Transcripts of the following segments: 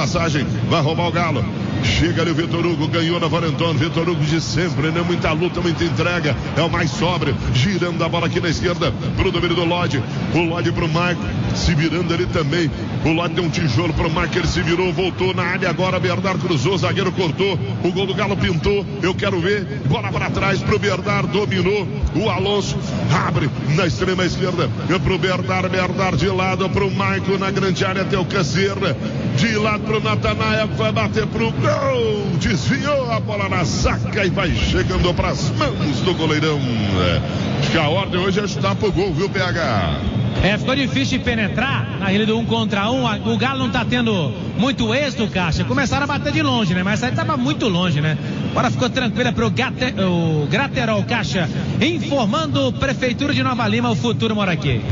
passagem, vai roubar o Galo. Chega ali o Vitor Hugo, ganhou na Valentona. Vitor Hugo de sempre, né? Muita luta, muita entrega. É o mais sóbrio. Girando a bola aqui na esquerda pro domínio do Lodge. O Lodge pro Marco. Se virando ali também. O Lodge deu um tijolo pro Marco. Ele se virou, voltou na área. Agora Bernard cruzou, zagueiro cortou. O gol do Galo pintou. Eu quero ver. Bola para trás pro Bernard. Dominou. O Alonso abre na extrema esquerda. Pro Bernard. Bernard de lado pro Marco na grande área até o Caceira. De lado pro Natanael. Vai bater pro gol. Desviou a bola na saca e vai chegando para as mãos do goleirão. Acho que a ordem hoje é chutar pro gol, viu, PH? Ficou difícil de penetrar na ilha do 1 contra 1. O Galo não tá tendo muito êxito, Caixa. Começaram a bater de longe, né? Mas aí tava muito longe, né? Agora ficou tranquila pro Graterol, Caixa. Informando Prefeitura de Nova Lima, o futuro mora aqui.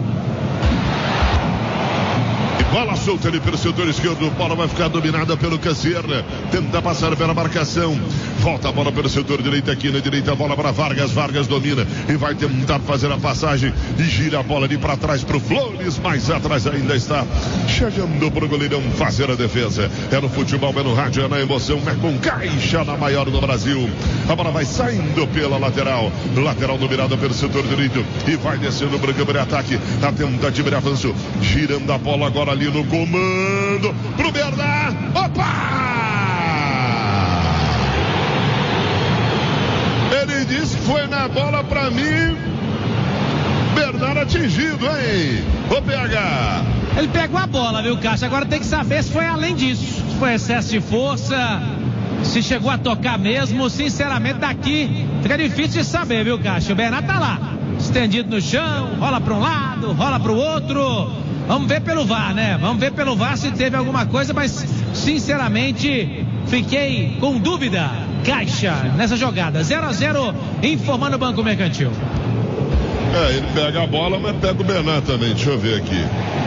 Bola solta ali pelo setor esquerdo. Bola vai ficar dominada pelo Caceira. Tenta passar pela marcação. Volta a bola pelo setor direito aqui na direita. A bola para Vargas. Vargas domina e vai tentar fazer a passagem. E gira a bola ali para trás pro Flores. Mais atrás ainda está. Chegando pro goleirão fazer a defesa. É no futebol, é no rádio, é na emoção. É com Caixa na maior do Brasil. A bola vai saindo pela lateral. Lateral dominada pelo setor direito. E vai descendo para o campo de ataque. A tentativa de avanço. Girando a bola agora ali no comando pro Bernard. Opa! Ele disse que foi na bola pra mim. Bernard atingido, hein? Ô PH. Ele pegou a bola, viu, Caixa? Agora tem que saber se foi além disso. Se foi excesso de força, se chegou a tocar mesmo. Sinceramente, daqui fica difícil de saber, viu, Caixa? O Bernard tá lá, estendido no chão, rola pra um lado, rola pro outro. Vamos ver pelo VAR, né? Vamos ver pelo VAR se teve alguma coisa, mas sinceramente fiquei com dúvida, Caixa, nessa jogada. 0-0, informando o Banco Mercantil. Ele pega a bola, mas pega o Bernard também. Deixa eu ver aqui.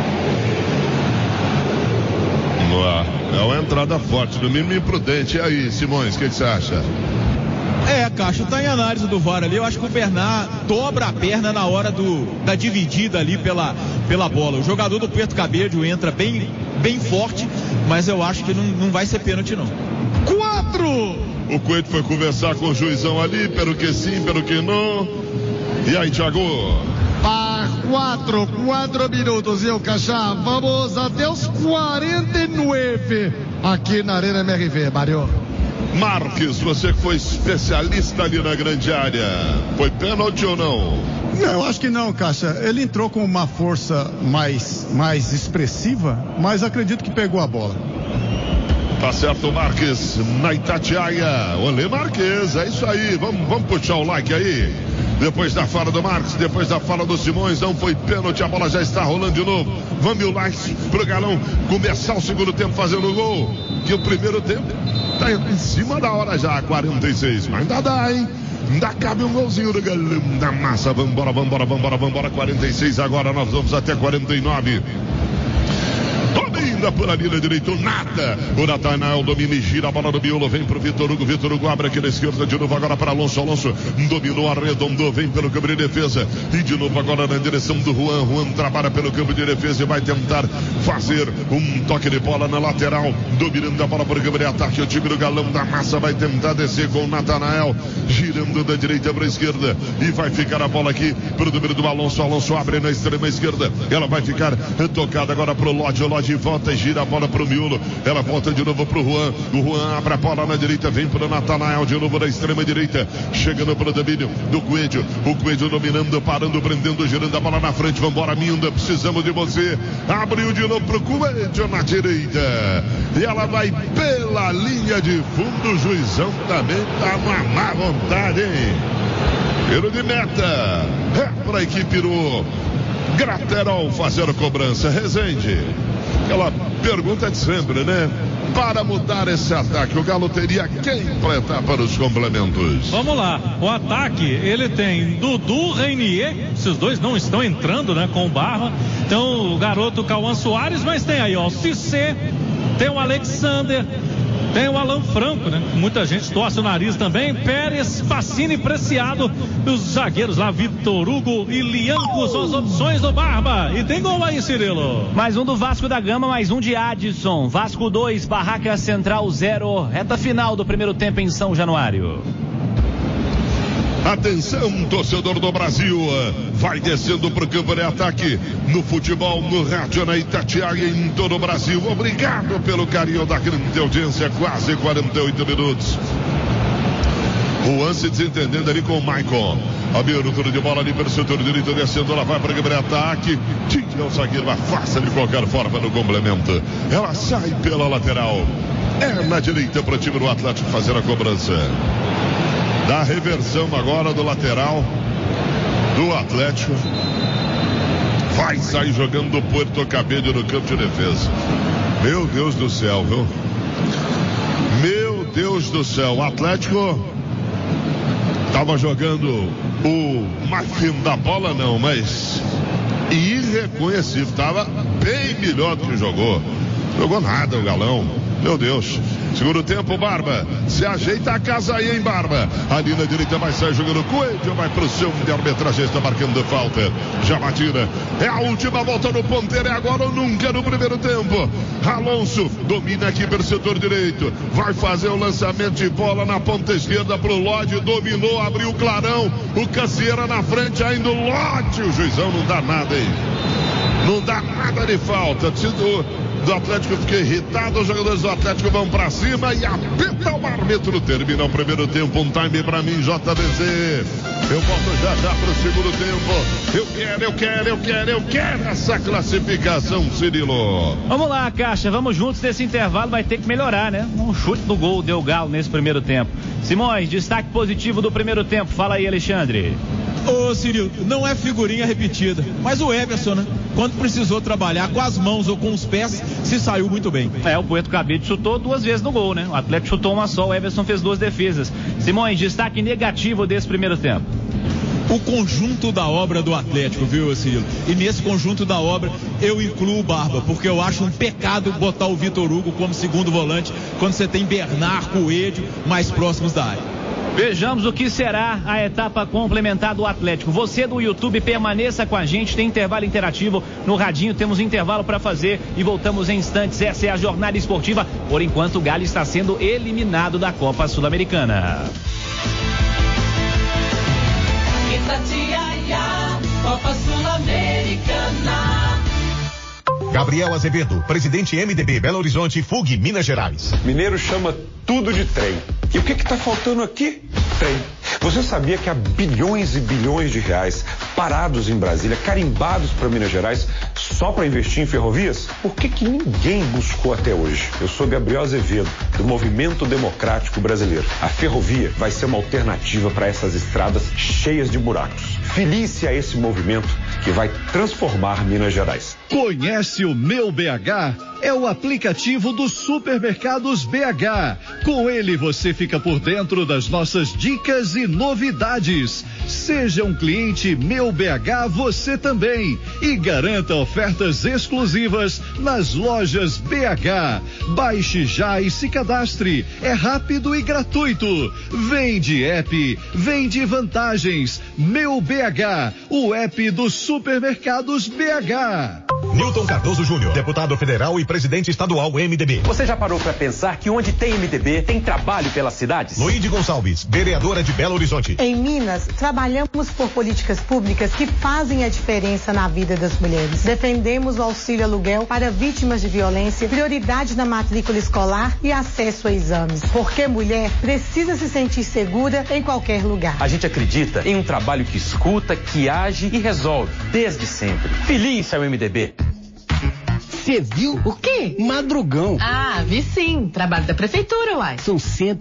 É uma entrada forte, no mínimo imprudente. E aí, Simões, o que você acha? Caixa, tá em análise do VAR ali. Eu acho que o Bernard dobra a perna na hora da dividida ali pela bola. O jogador do Puerto Cabello entra bem forte, mas eu acho que não vai ser pênalti, não. 4! O Coelho foi conversar com o juizão ali, pelo que sim, pelo que não. E aí, Thiago? 4 minutos, eu, Caixa. Vamos até os 49 aqui na Arena MRV, Mário. Marques, você que foi especialista ali na grande área, foi pênalti ou não? Não, eu acho que não, Caixa. Ele entrou com uma força mais expressiva, mas acredito que pegou a bola. Tá certo, Marques, na Itatiaia. Olê, Marques, é isso aí. Vamos puxar o like aí. Depois da fala do Marques, depois da fala do Simões, não foi pênalti, a bola já está rolando de novo. Vamos mil likes pro Galão começar o segundo tempo fazendo o gol. Que o primeiro tempo tá em cima da hora já, 46. Mas ainda dá, hein? Ainda cabe um golzinho do Galão da Massa. Vambora. 46 agora, nós vamos até 49. Domina por ali na direita, nada. O Natanael domina e gira a bola do miolo. Vem pro Vitor Hugo. Vitor Hugo abre aqui na esquerda de novo agora para Alonso. Alonso dominou, arredondou, vem pelo campo de defesa. E de novo agora na direção do Juan. Juan trabalha pelo campo de defesa e vai tentar fazer um toque de bola na lateral. Dominando a bola por campo de ataque. O time do Galão da Massa vai tentar descer com o Natanael. Girando da direita para a esquerda. E vai ficar a bola aqui pro domínio do Alonso. Alonso abre na extrema esquerda. Ela vai ficar tocada agora pro Lodge. O Lodge volta e gira a bola pro miolo. Ela volta de novo pro Juan. O Juan abre a bola na direita, vem pro Natanael de novo na extrema direita, chegando pro domínio do Coelho. O Coelho dominando, parando, prendendo, girando a bola na frente. Vambora, Minda, precisamos de você. Abriu de novo pro Coelho na direita. E ela vai pela linha de fundo. O juizão também tá numa má vontade, hein? Tiro de meta. É pra equipe do Graterol fazer a cobrança. Rezende. Aquela pergunta de sempre, né? Para mudar esse ataque, o Galo teria quem completar para os complementos? Vamos lá, o ataque, ele tem Dudu, Reinier, esses dois não estão entrando, né, com o Barra. Então o garoto Cauã Soares, mas tem aí, ó, o Cissé, tem o Alexander, Tem o Alan Franco, né? Muita gente torce o nariz também. Pérez, Pacini, Preciado. Os zagueiros lá, Vitor Hugo e Lianco são as opções do Barba. E tem gol aí, Cirilo. Mais um do Vasco da Gama, mais um de Adson. Vasco 2, Barraca Central 0. Reta final do primeiro tempo em São Januário. Atenção, torcedor do Brasil, vai descendo pro campo de ataque no futebol, no rádio, na Itatiaia e em todo o Brasil. Obrigado pelo carinho da grande audiência, quase 48 minutos. O Anse desentendendo ali com o Maicon. Abertura de bola ali pelo setor direito, descendo, ela vai para o campo de ataque. Tira o zagueiro, afasta de qualquer forma no complemento. Ela sai pela lateral. É na direita para o time do Atlético fazer a cobrança. Da reversão agora do lateral do Atlético. Vai sair jogando o Puerto Cabello no campo de defesa. Meu Deus do céu, viu? Meu Deus do céu. O Atlético estava jogando o mais fino da bola, não, mas irreconhecível. Estava bem melhor do que jogou. Jogou nada o galão. Meu Deus. Segundo tempo, Barba. Se ajeita a casa aí, hein, Barba. Ali na direita vai sair jogando Coelho. Vai pro seu de arbitragem. Está marcando falta. Já batida. É a última volta no ponteiro. É agora ou nunca no primeiro tempo. Alonso domina aqui pelo setor direito. Vai fazer o lançamento de bola na ponta esquerda pro Lodge. Dominou, abriu o clarão. O Cassieira na frente ainda. O Lodge. O juizão não dá nada aí. Não dá nada de falta. Do Atlético fica irritado, os jogadores do Atlético vão pra cima e apita o árbitro. Termina o primeiro tempo, um time pra mim, JBZ. Eu volto já pro segundo tempo. Eu quero essa classificação, Cirilo. Vamos lá, Caixa, vamos juntos nesse intervalo, vai ter que melhorar, né? Um chute do gol deu Galo nesse primeiro tempo. Simões, destaque positivo do primeiro tempo, fala aí, Alexandre. Ô, Cirilo, não é figurinha repetida, mas o Everson, né? Quando precisou trabalhar com as mãos ou com os pés, se saiu muito bem. O Puerto Cabello chutou 2 vezes no gol, né? O Atlético chutou uma só, o Everson fez 2 defesas. Simões, destaque negativo desse primeiro tempo. O conjunto da obra do Atlético, viu, Cirilo? E nesse conjunto da obra eu incluo o Barba, porque eu acho um pecado botar o Vitor Hugo como segundo volante quando você tem Bernard, Coelho mais próximos da área. Vejamos o que será a etapa complementar do Atlético. Você do YouTube permaneça com a gente, tem intervalo interativo no radinho, temos intervalo para fazer e voltamos em instantes. Essa é a jornada esportiva, por enquanto o Galo está sendo eliminado da Copa Sul-Americana. Itatiaia, Copa Sul-Americana. Gabriel Azevedo, presidente MDB Belo Horizonte, FUG, Minas Gerais. Mineiro chama tudo de trem. E o que está faltando aqui? Trem. Você sabia que há bilhões e bilhões de reais parados em Brasília, carimbados para Minas Gerais, só para investir em ferrovias? Por que ninguém buscou até hoje? Eu sou Gabriel Azevedo, do Movimento Democrático Brasileiro. A ferrovia vai ser uma alternativa para essas estradas cheias de buracos. Filie-se a esse movimento que vai transformar Minas Gerais. Conhece o Meu BH? É o aplicativo dos supermercados BH. Com ele você fica por dentro das nossas dicas e novidades. Seja um cliente Meu BH você também e garanta ofertas exclusivas nas lojas BH. Baixe já e se cadastre. É rápido e gratuito. Vende app, vende vantagens. Meu BH, o app dos supermercados BH. Newton Cardoso Júnior, deputado federal e presidente estadual MDB. Você já parou para pensar que onde tem MDB tem trabalho pelas cidades? Luíde Gonçalves, vereadora de Belo Horizonte. Em Minas, trabalhamos por políticas públicas que fazem a diferença na vida das mulheres. Defendemos o auxílio aluguel para vítimas de violência, prioridade na matrícula escolar e acesso a exames. Porque mulher precisa se sentir segura em qualquer lugar. A gente acredita em um trabalho que escuta, que age e resolve, desde sempre. Filie-se ao MDB. Você viu? O quê? Madrugão. Ah, vi sim. Trabalho da prefeitura, uai. São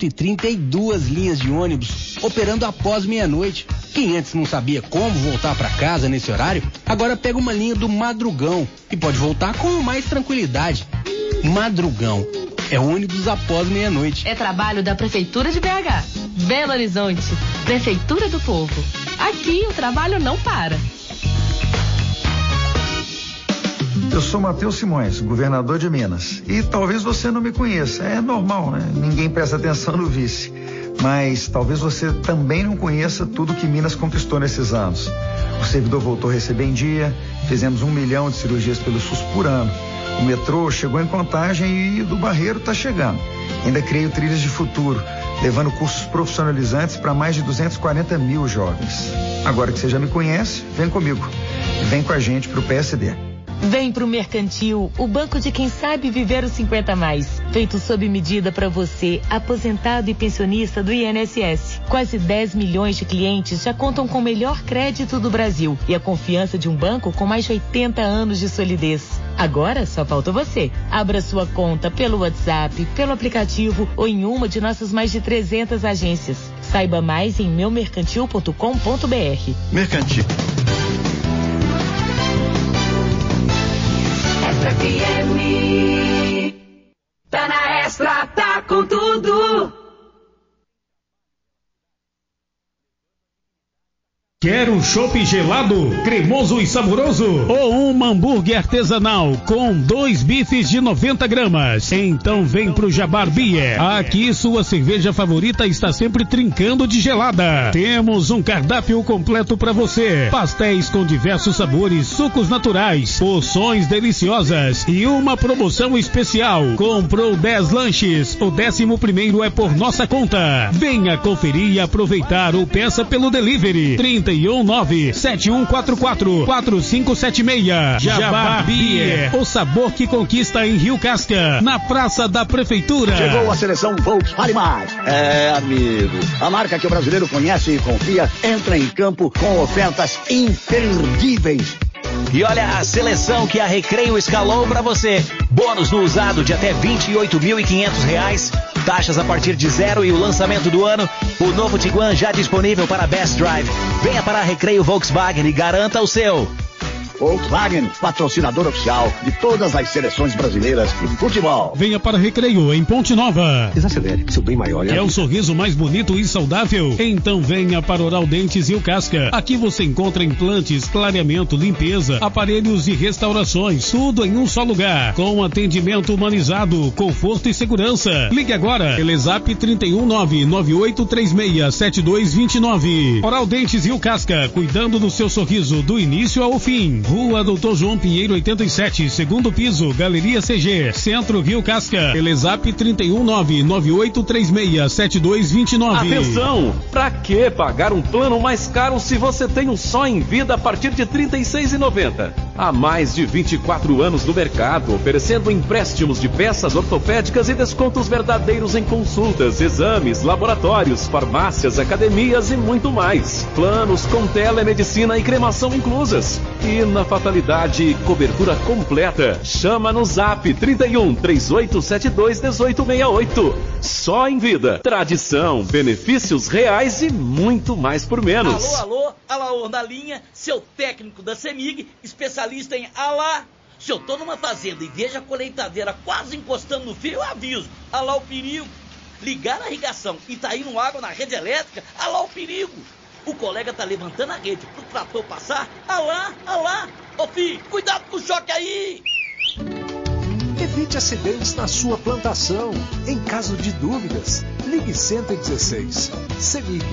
132 linhas de ônibus operando após meia-noite. Quem antes não sabia como voltar para casa nesse horário, agora pega uma linha do Madrugão e pode voltar com mais tranquilidade. Madrugão. É ônibus após meia-noite. É trabalho da Prefeitura de BH. Belo Horizonte. Prefeitura do Povo. Aqui o trabalho não para. Eu sou Matheus Simões, governador de Minas. E talvez você não me conheça. É normal, né? Ninguém presta atenção no vice. Mas talvez você também não conheça tudo que Minas conquistou nesses anos. O servidor voltou a receber em dia, fizemos 1 milhão de cirurgias pelo SUS por ano. O metrô chegou em Contagem e o do Barreiro está chegando. Ainda criei o Trilhas de Futuro, levando cursos profissionalizantes para mais de 240 mil jovens. Agora que você já me conhece, vem comigo. Vem com a gente para o PSD. Vem pro Mercantil, o banco de quem sabe viver os 50 a mais. Feito sob medida para você, aposentado e pensionista do INSS. Quase 10 milhões de clientes já contam com o melhor crédito do Brasil e a confiança de um banco com mais de 80 anos de solidez. Agora só falta você. Abra sua conta pelo WhatsApp, pelo aplicativo ou em uma de nossas mais de 300 agências. Saiba mais em meumercantil.com.br. Mercantil. FM. Tá na Extra, tá com tudo. Quer um chopp gelado, cremoso e saboroso? Ou um hambúrguer artesanal com 2 bifes de 90 gramas? Então vem pro Jabar Beer. Aqui sua cerveja favorita está sempre trincando de gelada. Temos um cardápio completo para você. Pastéis com diversos sabores, sucos naturais, porções deliciosas e uma promoção especial. Comprou 10 lanches, o 11º é por nossa conta. Venha conferir e aproveitar ou peça pelo delivery. 319-7144-4576. Jabar Beer, o sabor que conquista em Rio Casca, na Praça da Prefeitura. Chegou a seleção Volkswagen Mais. É, amigo, a marca que o brasileiro conhece e confia entra em campo com ofertas imperdíveis. E olha a seleção que a Recreio escalou para você. Bônus no usado de até R$28.500. Taxas a partir de 0 e o lançamento do ano. O novo Tiguan já disponível para Best Drive. Venha para a Recreio Volkswagen e garanta o seu. Volkswagen, patrocinador oficial de todas as seleções brasileiras de futebol. Venha para Recreio, em Ponte Nova. Desacelere, seu bem maior. Quer um sorriso mais bonito e saudável? Então venha para Oral Dentes e o Casca. Aqui você encontra implantes, clareamento, limpeza, aparelhos e restaurações. Tudo em um só lugar. Com atendimento humanizado, conforto e segurança. Ligue agora. Telezap 319-9836-7229. Oral Dentes e o Casca. Cuidando do seu sorriso do início ao fim. Rua Doutor João Pinheiro 87, segundo piso, Galeria CG, Centro Rio Casca. Telezap 319-9836-7229. Atenção! Pra que pagar um plano mais caro se você tem um só em vida a partir de R$ 36,90? Há mais de 24 anos no mercado, oferecendo empréstimos de peças ortopédicas e descontos verdadeiros em consultas, exames, laboratórios, farmácias, academias e muito mais. Planos com telemedicina e cremação inclusas. E na fatalidade, cobertura completa. Chama no Zap 31-3872-1868. Só em vida. Tradição, benefícios reais e muito mais por menos. Alô, Alaor na linha, seu técnico da CEMIG, especialista em alá. Se eu tô numa fazenda e vejo a colheitadeira quase encostando no fio, eu aviso. Alá o perigo. Ligar a irrigação e tá indo água na rede elétrica, alá o perigo. O colega tá levantando a rede pro trator passar. Alá. Ô filho, cuidado com o choque aí. Evite acidentes na sua plantação. Em caso de dúvidas, ligue 116. CEMIG.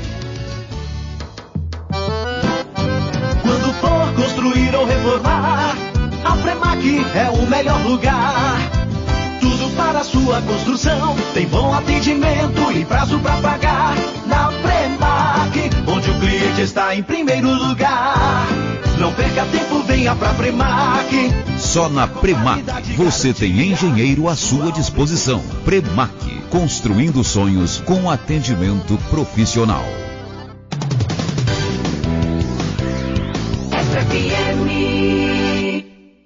Quando for construir ou reformar, a Premac é o melhor lugar. Tudo para a sua construção, tem bom atendimento e prazo para pagar. Na Premac, onde o cliente está em primeiro lugar. Não perca tempo, venha pra Premac. Só na Premac você tem engenheiro à sua disposição. Premac, construindo sonhos com atendimento profissional. FM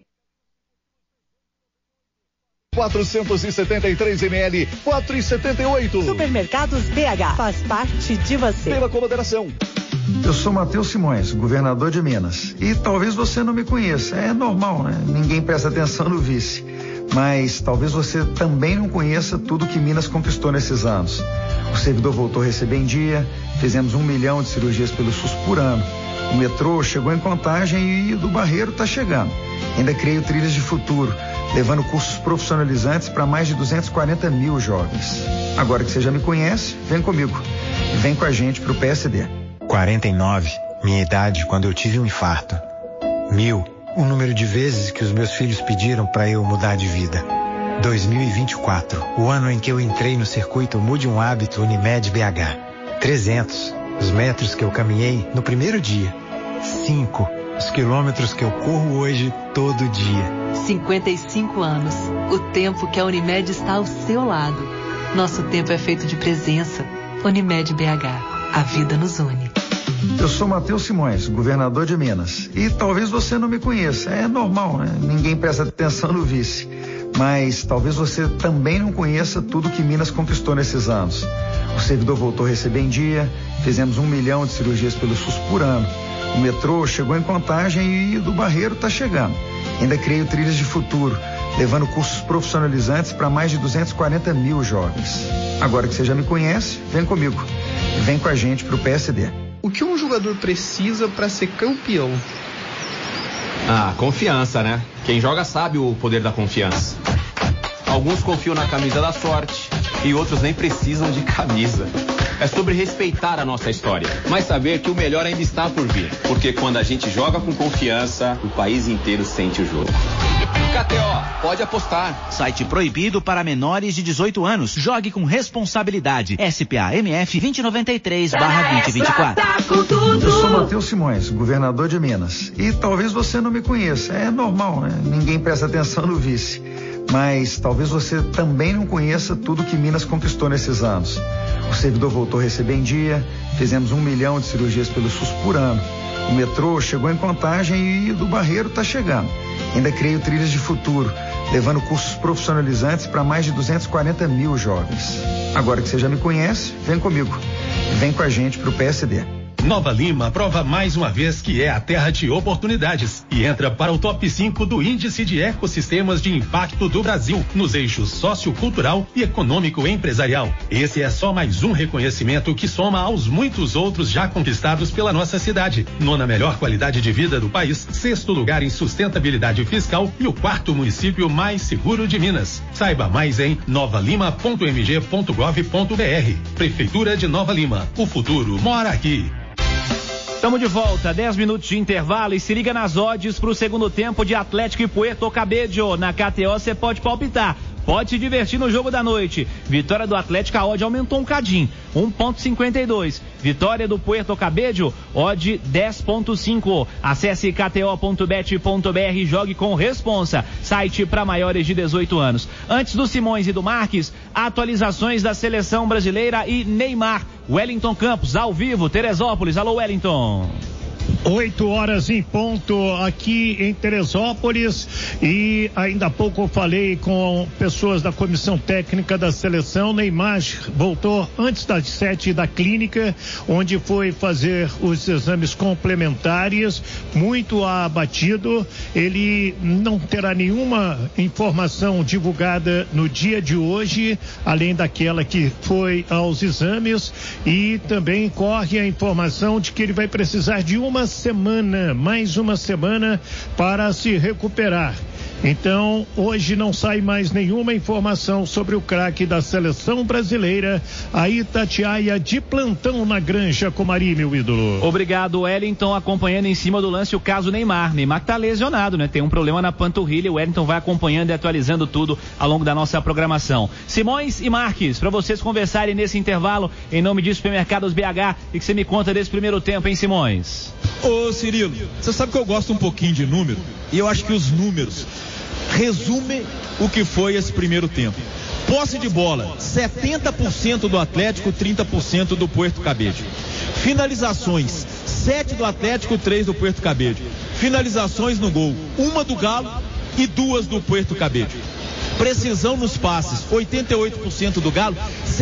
473 ml, 4,78. Supermercados BH, faz parte de você. Pela moderação. Eu sou Matheus Simões, governador de Minas. E talvez você não me conheça. É normal, né? Ninguém presta atenção no vice. Mas talvez você também não conheça tudo que Minas conquistou nesses anos. O servidor voltou a receber em dia, fizemos 1 milhão de cirurgias pelo SUS por ano. O metrô chegou em Contagem e o do Barreiro está chegando. Ainda criei o Trilhas de Futuro, levando cursos profissionalizantes para mais de 240 mil jovens. Agora que você já me conhece, vem comigo. Vem com a gente pro PSD. 49, minha idade quando eu tive um infarto. 1000, o número de vezes que os meus filhos pediram para eu mudar de vida. 2024, o ano em que eu entrei no circuito Mude um Hábito Unimed BH. 300, os metros que eu caminhei no primeiro dia. 5, os quilômetros que eu corro hoje todo dia. 55 anos, o tempo que a Unimed está ao seu lado. Nosso tempo é feito de presença. Unimed BH, a vida nos une. Eu sou Matheus Simões, governador de Minas. E talvez você não me conheça, é normal, né? Ninguém presta atenção no vice. Mas talvez você também não conheça tudo que Minas conquistou nesses anos. O servidor voltou a receber em dia, fizemos 1 milhão de cirurgias pelo SUS por ano. O metrô chegou em Contagem e o do Barreiro está chegando. Ainda criei o Trilhas de Futuro, levando cursos profissionalizantes para mais de 240 mil jovens. Agora que você já me conhece, vem comigo. Vem com a gente pro PSD. O que um jogador precisa para ser campeão? Confiança, né? Quem joga sabe o poder da confiança. Alguns confiam na camisa da sorte e outros nem precisam de camisa. É sobre respeitar a nossa história, mas saber que o melhor ainda está por vir. Porque quando a gente joga com confiança, o país inteiro sente o jogo. KTO, pode apostar. Site proibido para menores de 18 anos. Jogue com responsabilidade. SPA-MF 2093/2024. Eu sou Matheus Simões, governador de Minas. E talvez você não me conheça, é normal, né? Ninguém presta atenção no vice. Mas talvez você também não conheça tudo que Minas conquistou nesses anos. O servidor voltou a receber em dia, fizemos 1 milhão de cirurgias pelo SUS por ano. O metrô chegou em Contagem e o do Barreiro está chegando. Ainda criei o Trilhas de Futuro, levando cursos profissionalizantes para mais de 240 mil jovens. Agora que você já me conhece, vem comigo. Vem com a gente pro PSD. Nova Lima prova mais uma vez que é a terra de oportunidades e entra para o top 5 do Índice de Ecossistemas de Impacto do Brasil, nos eixos sociocultural e econômico-empresarial. Esse é só mais um reconhecimento que soma aos muitos outros já conquistados pela nossa cidade. 9ª melhor qualidade de vida do país, 6º lugar em sustentabilidade fiscal e o 4º município mais seguro de Minas. Saiba mais em novalima.mg.gov.br. Prefeitura de Nova Lima. O futuro mora aqui. Estamos de volta, 10 minutos de intervalo e se liga nas odds para o segundo tempo de Atlético e Puerto Cabello. Na KTO você pode palpitar, pode se divertir no jogo da noite. Vitória do Atlético, a odd aumentou um cadinho, 1,52. Vitória do Puerto Cabello, odd 10,5. Acesse kto.bet.br e jogue com responsa. Site para maiores de 18 anos. Antes do Simões e do Marques, atualizações da seleção brasileira e Neymar. Wellington Campos, ao vivo, Teresópolis. Alô, Wellington. 8 horas em ponto aqui em Teresópolis e ainda há pouco eu falei com pessoas da comissão técnica da seleção. Neymar voltou antes das 7 da clínica, onde foi fazer os exames complementares, muito abatido. Ele não terá nenhuma informação divulgada no dia de hoje, além daquela que foi aos exames, e também corre a informação de que ele vai precisar de mais uma semana para se recuperar. Então, hoje não sai mais nenhuma informação sobre o craque da seleção brasileira, a Itatiaia, de plantão na Granja Comari, meu ídolo. Obrigado, Wellington, acompanhando em cima do lance o caso Neymar. Neymar tá lesionado, né? Tem um problema na panturrilha. O Wellington vai acompanhando e atualizando tudo ao longo da nossa programação. Simões e Marques, para vocês conversarem nesse intervalo, em nome de Supermercados BH, e que você me conta desse primeiro tempo, hein, Simões? Ô, Cirilo, você sabe que eu gosto um pouquinho de número, e eu acho que os números resume o que foi esse primeiro tempo. Posse de bola, 70% do Atlético, 30% do Puerto Cabello. Finalizações, 7 do Atlético, 3 do Puerto Cabello. Finalizações no gol, 1 do Galo e 2 do Puerto Cabello. Precisão nos passes, 88% do Galo,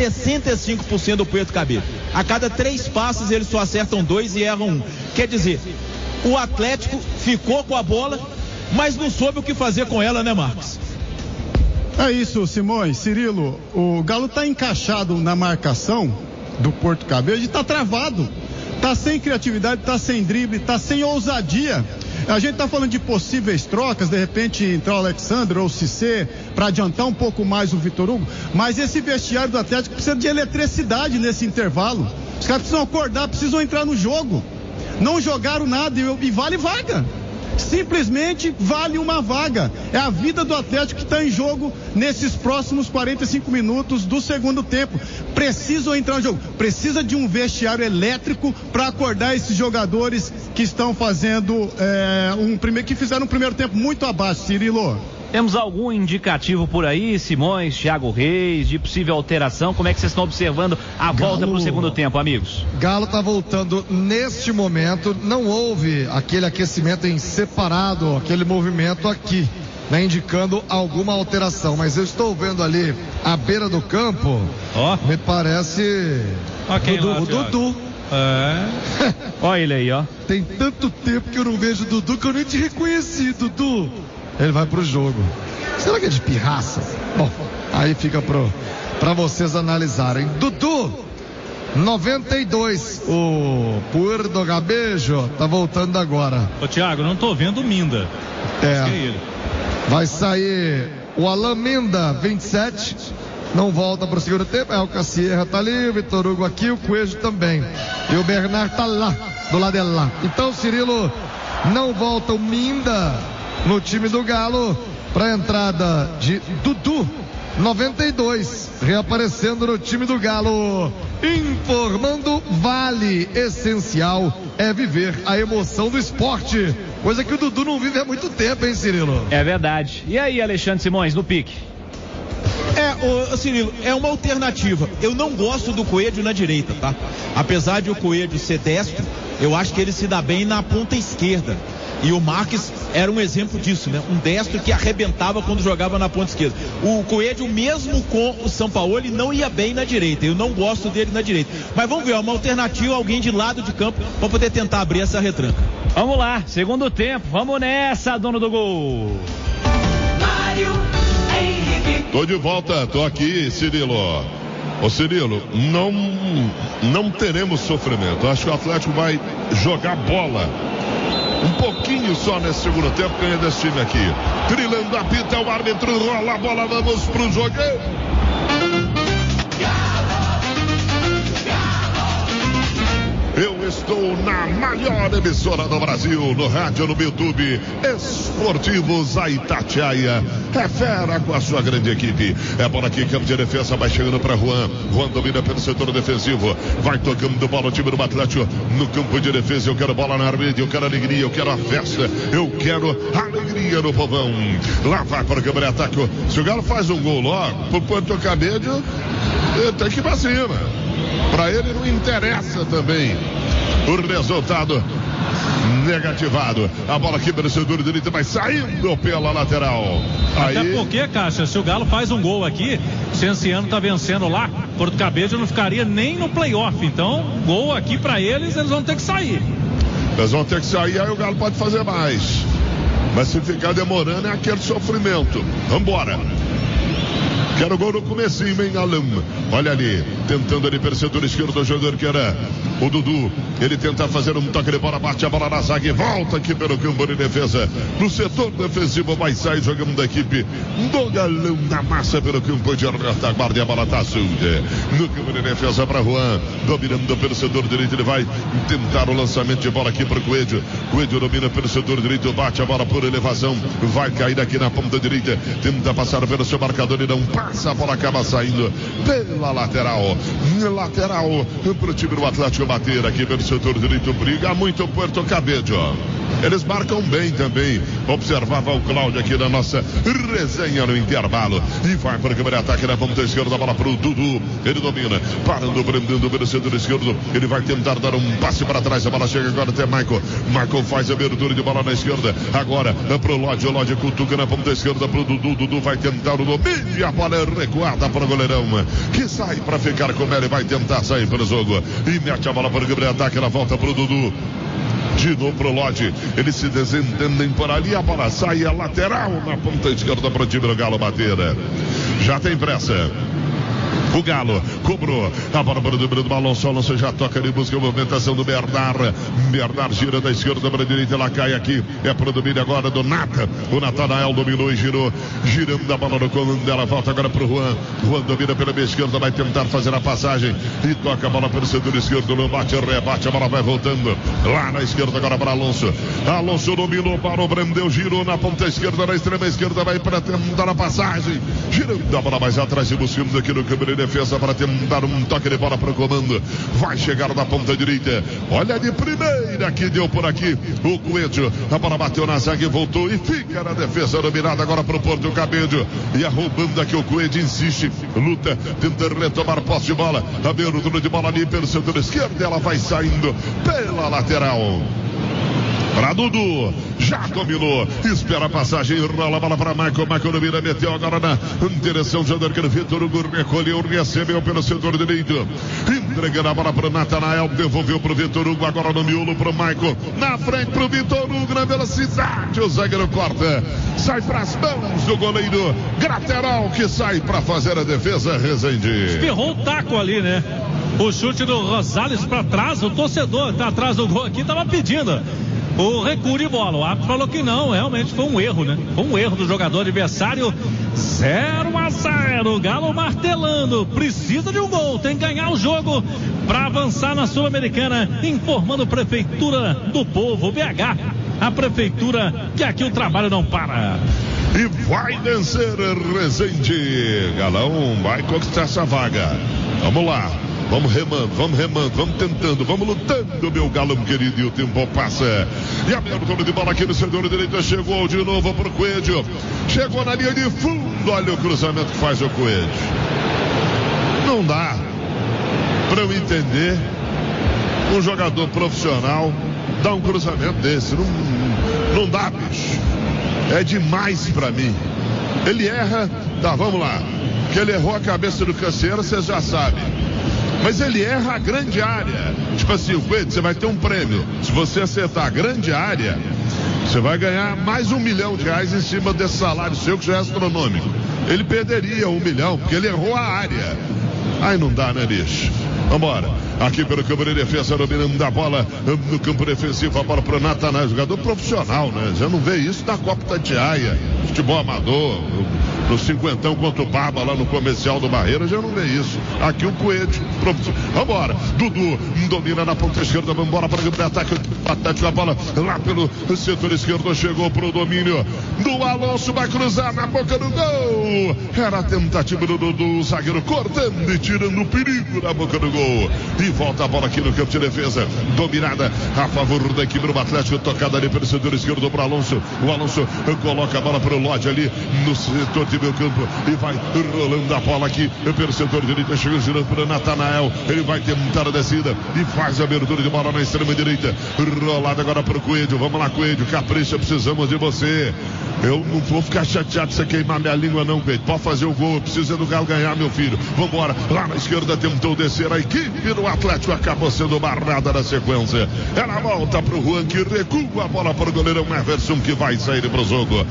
65% do Puerto Cabello. A cada 3 passes eles só acertam 2 e erram 1. Quer dizer, o Atlético ficou com a bola, mas não soube o que fazer com ela, né, Marcos? É isso, Simões, Cirilo. O Galo tá encaixado na marcação do Puerto Cabello e tá travado. Tá sem criatividade, tá sem drible, tá sem ousadia. A gente está falando de possíveis trocas, de repente entrar o Alexandre ou o Cissé para adiantar um pouco mais o Vitor Hugo, mas esse vestiário do Atlético precisa de eletricidade nesse intervalo. Os caras precisam acordar, precisam entrar no jogo. Não jogaram nada e vale vaga. Simplesmente vale uma vaga. É a vida do Atlético que está em jogo nesses próximos 45 minutos do segundo tempo. Precisam entrar no jogo. Precisa de um vestiário elétrico para acordar esses jogadores que estão fazendo que fizeram um primeiro tempo muito abaixo, Cirilo. Temos algum indicativo por aí, Simões, Thiago Reis, de possível alteração? Como é que vocês estão observando a volta para o segundo tempo, amigos? Galo está voltando neste momento. Não houve aquele aquecimento em separado, aquele movimento aqui, né, indicando alguma alteração. Mas eu estou vendo ali à beira do campo, me parece o Dudu. Olha ele aí, ó. Tem tanto tempo que eu não vejo o Dudu que eu nem te reconheci, Dudu. Ele vai pro jogo. Será que é de pirraça? Bom, aí fica pra vocês analisarem. Dudu, 92. O Puerto Gabejo tá voltando agora. Ô, Thiago, não tô vendo o Minda. Acho que é ele. Vai sair o Alan Minda, 27. Não volta pro segundo tempo. O Cassierra tá ali, o Vitor Hugo aqui, o Coelho também. E o Bernard tá lá, do lado de lá. Então, Cirilo, não volta o Minda no time do Galo para a entrada de Dudu, 92, reaparecendo no time do Galo, informando vale, essencial é viver a emoção do esporte, coisa que o Dudu não vive há muito tempo, hein, Cirilo? É verdade. E aí, Alexandre Simões, no pique? Cirilo, é uma alternativa. Eu não gosto do Coelho na direita, tá? Apesar de o Coelho ser destro, eu acho que ele se dá bem na ponta esquerda. E o Marques era um exemplo disso, né? Um destro que arrebentava quando jogava na ponta esquerda. O Coelho, mesmo com o Sampaoli, não ia bem na direita. Eu não gosto dele na direita. Mas vamos ver, uma alternativa, alguém de lado de campo para poder tentar abrir essa retranca. Vamos lá, segundo tempo. Vamos nessa, dono do gol. Mário Henrique. Tô de volta, tô aqui, Cirilo. Ô Cirilo, não teremos sofrimento. Acho que o Atlético vai jogar bola um pouquinho só nesse segundo tempo, ganha desse time aqui. Trilhando a pita, o árbitro rola a bola, vamos pro jogo. Eu estou na maior emissora do Brasil, no rádio, no YouTube, Esportivos a Itatiaia. É fera com a sua grande equipe. É bola aqui, campo de defesa, vai chegando para Juan. Juan domina pelo setor defensivo. Vai tocando bola o time do Atlético no campo de defesa. Eu quero bola na rede, eu quero alegria, eu quero a festa, eu quero alegria no povão. Lá vai para o câmera de ataque. Se o Galo faz um gol lá, pro Puerto Cabello, tem que ir pra cima. Para ele não interessa também o resultado negativado. A bola aqui pelo setor direito vai saindo pela lateral. Até porque, Caixa, se o Galo faz um gol aqui, se esse ano tá vencendo lá, Porto Cabello não ficaria nem no playoff. Então, gol aqui para eles vão ter que sair. Eles vão ter que sair, aí o Galo pode fazer mais. Mas se ficar demorando é aquele sofrimento. Vambora. Quero gol no comecinho, hein, Alan? Olha ali, tentando ali pelo setor esquerdo do jogador que era o Dudu. Ele tenta fazer um toque de bola, bate a bola na zaga e volta aqui pelo campo de defesa. No setor defensivo vai sair jogando da equipe do Galão da Massa pelo campo de retaguarda e a bola tá suja. No campo de defesa para Juan, dominando pelo setor direito, ele vai tentar o lançamento de bola aqui para o Coelho. Coelho domina pelo setor direito, bate a bola por elevação, vai cair aqui na ponta direita, tenta passar pelo seu marcador e não passa, a bola acaba saindo pela lateral. Lateral para o time do Atlético bater aqui pelo setor direito, briga muito Puerto Cabello. Eles marcam bem também. Observava o Cláudio aqui na nossa resenha no intervalo. E vai para o câmera de ataque na ponta esquerda, a bola para o Dudu. Ele domina, parando, prendendo pelo setor esquerdo. Ele vai tentar dar um passe para trás. A bola chega agora até Michael. Michael faz a abertura de bola na esquerda. Agora é para o Lodge. O Lodge cutuca na ponta esquerda para o Dudu. Dudu vai tentar o domínio. E a bola é recuada para o goleirão, que sai para ficar com ele. Vai tentar sair pelo jogo. E mete a bola para o câmera de ataque. Ela volta para o Dudu. De novo pro Lodge, eles se desentendem por ali, a bola sai a lateral na ponta esquerda para o time do Galo bater. Já tem pressa. O Galo cobrou a bola para o número do balão. O Alonso já toca ali, busca a movimentação do Bernard. Bernard gira da esquerda para a direita. Ela cai aqui. É para o domínio agora do Nata. O Natanael dominou e girou. Girando a bola no comando dela. Volta agora para o Juan. Juan domina pela meia esquerda. Vai tentar fazer a passagem. E toca a bola pelo setor esquerdo. Não bate, rebate. A bola vai voltando. Lá na esquerda agora para Alonso. Alonso dominou para o Brandeu. Girou na ponta esquerda. Na extrema esquerda. Vai para tentar a passagem. Girando a bola mais atrás e buscando aqui no câmbio de defesa para tentar um toque de bola para o comando. Vai chegar na ponta direita. Olha de primeira que deu por aqui o Coelho. A bola bateu na zaga e voltou e fica na defesa dominada agora para o Porto Cabello. E a roubando aqui o Coelho insiste, luta, tenta retomar posse de bola. Abertura de bola ali pelo setor esquerdo. Ela vai saindo pela lateral. Para Dudu, já dominou, espera a passagem, rola a bola para Michael domina, meteu agora na direção de Anderson. Vitor Hugo recolheu, recebeu pelo setor direito, entregando a bola para o Natanael, devolveu para o Vitor Hugo, agora no miolo para o Michael, na frente para o Vitor Hugo, na velocidade, o zagueiro corta, sai para as mãos do goleiro Graterol, que sai para fazer a defesa. Rezende espirrou o taco ali, né? O chute do Rosales para trás, o torcedor que está atrás do gol aqui estava pedindo o recuo de bola. O árbitro falou que não, realmente foi um erro, né? Foi um erro do jogador adversário. 0-0, Galo martelando, precisa de um gol, tem que ganhar o jogo para avançar na Sul-Americana, informando a Prefeitura do Povo, BH, a Prefeitura que aqui o trabalho não para. E vai vencer Rezende. Galão vai conquistar essa vaga. Vamos lá. Vamos remando, vamos tentando, vamos lutando, meu Galo querido, e o tempo passa. E a abertura de bola aqui no setor direito, chegou de novo pro Coelho. Chegou na linha de fundo, olha o cruzamento que faz o Coelho. Não dá para eu entender um jogador profissional dar um cruzamento desse. Não dá, bicho. É demais para mim. Ele erra, tá, vamos lá. Que ele errou a cabeça do Canseiro, vocês já sabem. Mas ele erra a grande área. Tipo assim, o Coelho, você vai ter um prêmio. Se você acertar a grande área, você vai ganhar mais R$1 milhão em cima desse salário seu, que já é astronômico. Ele perderia R$1 milhão, porque ele errou a área. Aí não dá, né, bicho? Vambora. Aqui pelo campo de defesa, dominando a bola no campo defensivo, a bola para o Natanael, jogador profissional, né? Já não vê isso na Copa Tatiaia, futebol amador, no cinquentão contra o Barba lá no comercial do Barreira, já não vê isso. Aqui o Coelho, vambora. Dudu domina na ponta esquerda, vambora para o campo de ataque, a bola lá pelo setor esquerdo, chegou para o domínio do Alonso, vai cruzar na boca do gol. Era a tentativa do zagueiro cortando e tirando o perigo da boca do gol. E volta a bola aqui no campo de defesa, dominada a favor da equipe do Atlético, tocada ali pelo setor esquerdo para Alonso. O Alonso coloca a bola para o Lodge ali no setor de meio campo e vai rolando a bola aqui pelo setor direito, chega girando para o Natanael, ele vai tentar a descida e faz a abertura de bola na extrema direita, rolada agora para o Coelho. Vamos lá, Coelho, capricha, precisamos de você. Eu não vou ficar chateado se você queimar minha língua não, Coelho. Pode fazer o gol, eu preciso do Galo ganhar, meu filho. Vambora, lá na esquerda tentou descer a equipe do Atlético, acabou sendo barrada na sequência. Ela volta para o Juan, que recua a bola para o goleirão Everson, que vai sair para o jogo.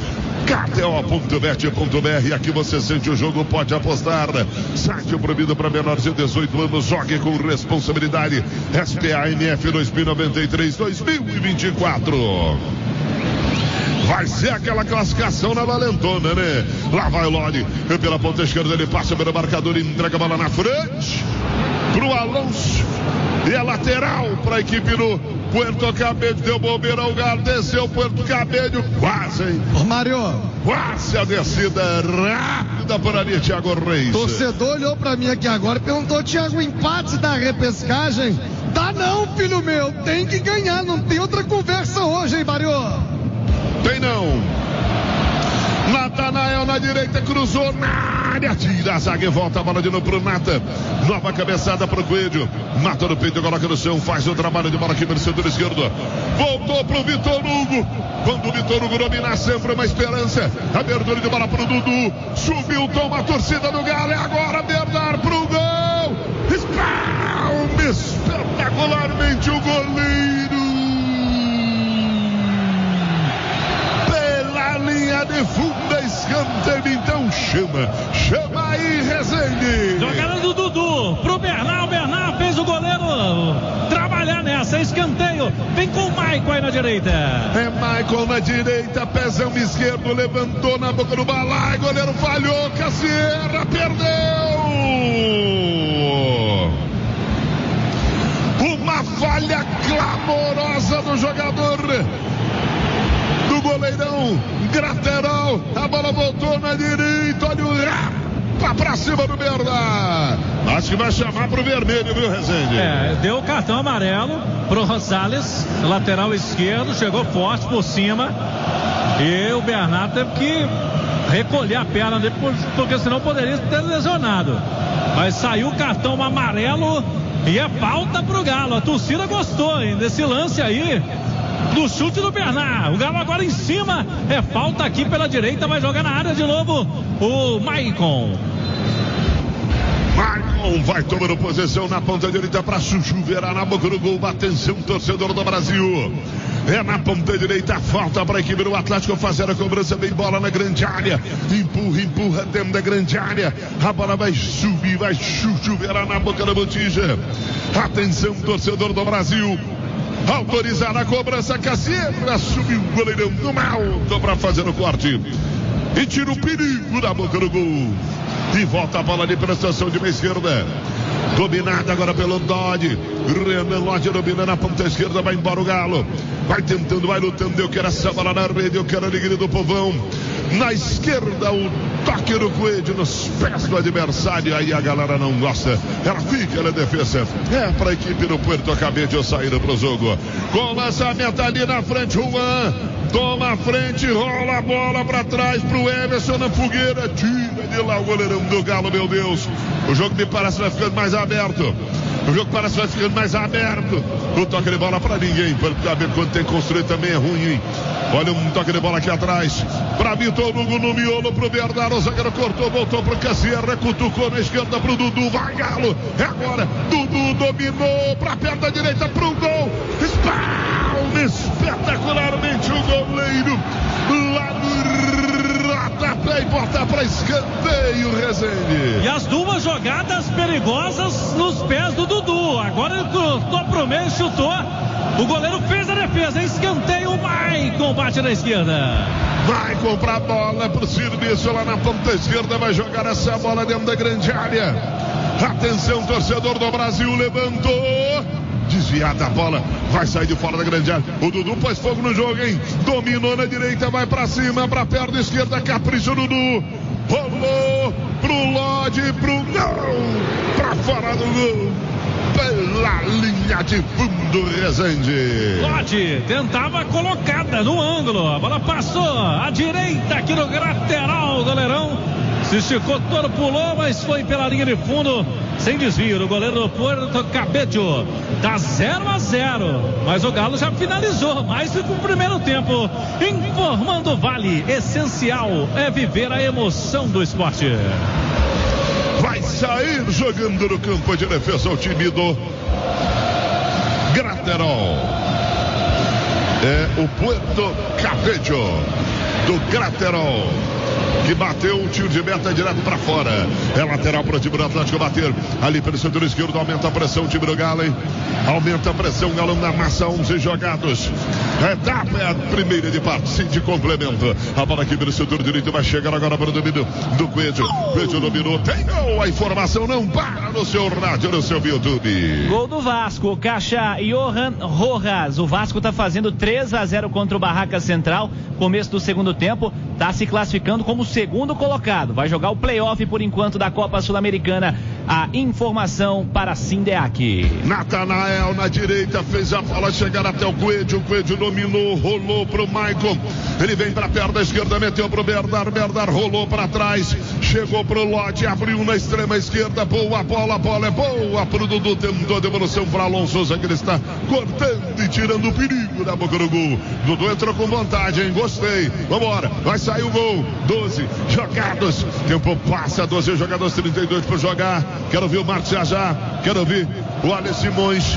KTO.bet.br, aqui você sente o jogo, pode apostar. Site proibido para menores de 18 anos, jogue com responsabilidade. SPAMF 2093-2024. Vai ser aquela classificação na valentona, né? Lá vai o Lodi, pela ponta esquerda, ele passa pelo marcador e entrega a bola na frente pro Alonso. E a lateral para a equipe do Puerto Cabello, deu bobeira ao Galo, desceu o Puerto Cabello, quase, hein? Ô, Mário. Quase a descida rápida por ali, Thiago Reis. Torcedor olhou pra mim aqui agora e perguntou, Thiago, o empate da repescagem? Dá não, filho meu, tem que ganhar, não tem outra conversa hoje, hein, Mário? Tem não. Natanael na direita, cruzou na área, tira a zaga e volta a bola de novo pro Nata. Nova cabeçada pro Coelho. Mata no peito, coloca no chão, faz o trabalho de bola aqui pelo setor esquerdo. Voltou pro Vitor Hugo. Quando o Vitor Hugo dominar, sempre uma esperança. Abertura de bola pro Dudu. Subiu, toma a torcida do Galo. É agora Bernard pro gol. Espalma espetacularmente o goleiro. A linha de fundo, escanteio, então chama aí, Rezende. Jogada do Maicon. Vem com o Maicon aí na direita. É Maicon na direita, pezão esquerdo, levantou na boca do balaio, goleiro falhou, Cassierra perdeu. Uma falha clamorosa do jogador do goleirão Graterol. A bola voltou na direita, olha o rapa pra cima do Bernard. Acho que vai chamar pro vermelho, viu, Rezende? Deu o cartão amarelo pro Rosales, lateral esquerdo, chegou forte por cima. E o Bernard teve que recolher a perna dele, porque senão poderia ter lesionado. Mas saiu o cartão amarelo e é falta pro Galo. A torcida gostou, hein, desse lance aí do chute do Bernard. O Galo agora em cima, é falta aqui pela direita, vai jogar na área de novo o Maicon. Maicon vai tomando posição na ponta direita para chuchuverar na boca do gol. Atenção, torcedor do Brasil. É na ponta direita, falta para a equipe do Atlético fazer a cobrança, vem bola na grande área, empurra dentro da grande área, a bola vai subir, vai chuchuverar na boca da botija. Atenção, torcedor do Brasil, autorizar a cobrança, Cassierra subiu o goleirão no alto para fazer o corte e tira o perigo da boca do gol. E volta a bola ali pela estação de meia esquerda. Dominada agora pelo Dodge. Renan Lodge domina na ponta esquerda. Vai embora o Galo. Vai tentando, vai lutando. Eu quero essa bola na rede. Eu quero a alegria do povão. Na esquerda, o toque do Coelho nos pés do adversário. Aí a galera não gosta. Ela fica na defesa. É para a equipe do Puerto Cabello sair para o jogo. Com o lançamento ali na frente, Juan. Toma a frente, rola a bola para trás pro Everson na fogueira. Tira de lá o goleirão do Galo, meu Deus. O jogo me parece vai ficando mais aberto. O jogo parece vai ficando mais aberto. O toque de bola para ninguém. Quando tem construído também é ruim, hein? Olha um toque de bola aqui atrás. Para Vitor Hugo no miolo pro Bernardo. O zagueiro cortou, voltou pro Cassierra. Cutucou na esquerda pro Dudu. Vai Galo. É agora. Dudu dominou pra perna direita pro gol. Espalma espetacularmente o goleiro. Lá no rodapé e bota pra escanteio, Rezende. E as duas jogadas perigosas nos pés do Dudu. Agora ele cortou pro meio, chutou. O goleiro fez a defesa, escanteio, o Maicon bate na esquerda. Vai comprar a bola pro serviço lá na ponta esquerda, vai jogar essa bola dentro da grande área. Atenção, torcedor do Brasil, levantou. Desviada a bola, vai sair de fora da grande área. O Dudu pôs fogo no jogo, hein? Dominou na direita, vai pra cima, pra perna esquerda, capricha o Dudu. Rolou pro Lodge, pro não, pra fora do gol. Pela linha de fundo, Rezende. Lodge tentava colocada no ângulo. A bola passou à direita aqui no lateral, goleirão. Se esticou todo, pulou, mas foi pela linha de fundo, sem desvio do goleiro do Puerto Cabello. Tá 0-0, mas o Galo já finalizou mais do que o primeiro tempo. Informando Vale, essencial é viver a emoção do esporte. Vai sair jogando no campo de defesa o time do Graterol. É o Puerto Cabello do Graterol, que bateu o tiro de meta direto para fora. É lateral para o time do Atlético bater. Ali pelo setor esquerdo, aumenta a pressão o time do Galo, hein? Aumenta a pressão, Galo na massa, 11 jogados. É a primeira de parte, de complemento. A bola aqui pelo setor direito vai chegar agora para o domínio do Coelho. Coelho dominou, tem gol. A informação não para no seu rádio, no seu YouTube. Gol do Vasco, caixa Johan Rojas. O Vasco está fazendo 3-0 contra o Barraca Central. Começo do segundo tempo, está se classificando como segundo colocado. Vai jogar o playoff por enquanto da Copa Sul-Americana. A informação para Sindeac. Natanael na direita fez a bola chegar até o Coelho. O Coelho dominou, rolou pro Maicon. Ele vem pra perna esquerda, meteu pro Bernard. Bernard rolou pra trás, chegou pro Lodge, abriu na extrema esquerda. Boa bola, a bola é boa pro Dudu. Tentou a devolução pra Alonso, que ele está cortando e tirando o perigo da boca do gol. Dudu entrou com vontade, hein? Gostei. Vambora, vai sair o gol. 12 jogados. Tempo passa, 12 jogadores, 32 por jogar. Quero ver o Marcos já. Quero ver o Alex Simões.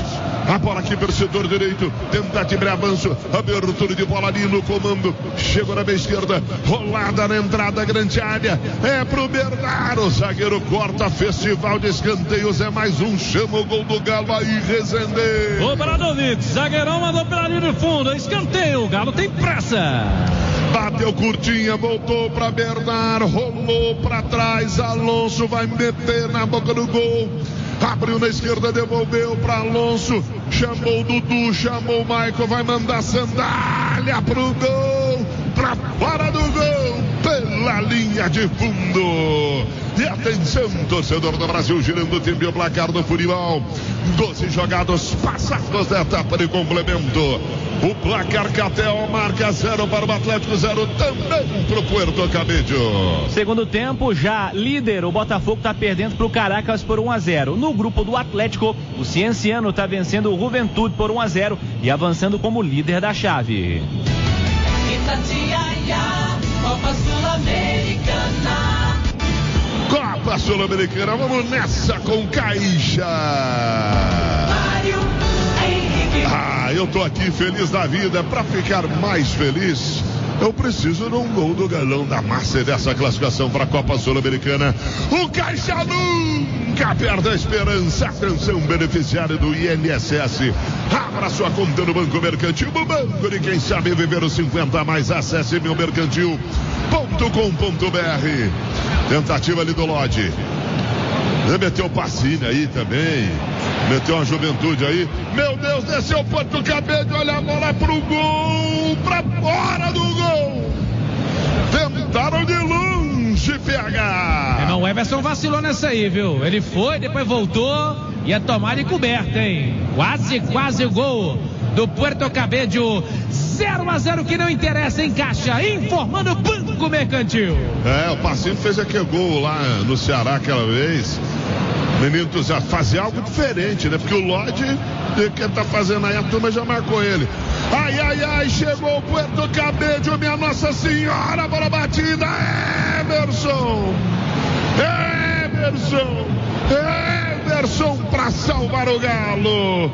A bola aqui pelo setor direito. Tentativa de avanço. Abertura de bola ali no comando. Chegou na meia esquerda. Rolada na entrada, grande área. É pro Bernardo. O zagueiro corta. Festival de escanteios. É mais um. Chama o gol do Galo aí, Rezende. O Bradovic, zagueirão, mandou pela linha de fundo. Escanteio. O Galo tem pressa. Bateu curtinha, voltou para Bernardo, rolou para trás, Alonso vai meter na boca do gol, abriu na esquerda, devolveu para Alonso, chamou o Dudu, chamou o Michael, vai mandar sandália pro gol, para fora do gol, pela linha de fundo. E atenção, torcedor do Brasil, girando o tempo e o placar do futebol. 12 jogados passados da etapa de complemento. O placar KTO marca 0 para o Atlético, 0 também para o Puerto Cabello. Segundo tempo, já líder, o Botafogo está perdendo para o Caracas por 1-0. No grupo do Atlético, o Cienciano está vencendo o Juventude por 1-0 e avançando como líder da chave. Itatiaia, Copa Sul-Americana. Copa Sul-Americana, vamos nessa com Caixa. Mário Henrique. Eu tô aqui feliz da vida. Pra ficar mais feliz, eu preciso de um gol do Galão da Massa dessa classificação para a Copa Sul-Americana. O Caixa nunca perde a esperança. Atenção, beneficiário do INSS. Abra sua conta no Banco Mercantil. O banco de quem sabe viver os 50 a mais. Acesse meumercantil.com.br. Tentativa ali do Lodge. Meteu o Pacini aí também. Meteu uma Juventude aí. Meu Deus, desceu o Porto Cabello. Olha a bola pro gol. Pra fora do gol. Tentaram de longe, PH. Não, o Everson vacilou nessa aí, viu? Ele foi, depois voltou. Ia tomar de coberta, hein? Quase o gol do Puerto Cabello. 0-0 que não interessa em Caixa, informando o Banco Mercantil. O Pacini fez aquele gol lá no Ceará aquela vez. Menino entusiasta, fazer algo diferente, né? Porque o Lodge, que tá fazendo aí, a turma já marcou ele. Ai, chegou o Puerto Cabello, minha Nossa Senhora, bola batida, Emerson pra salvar o Galo.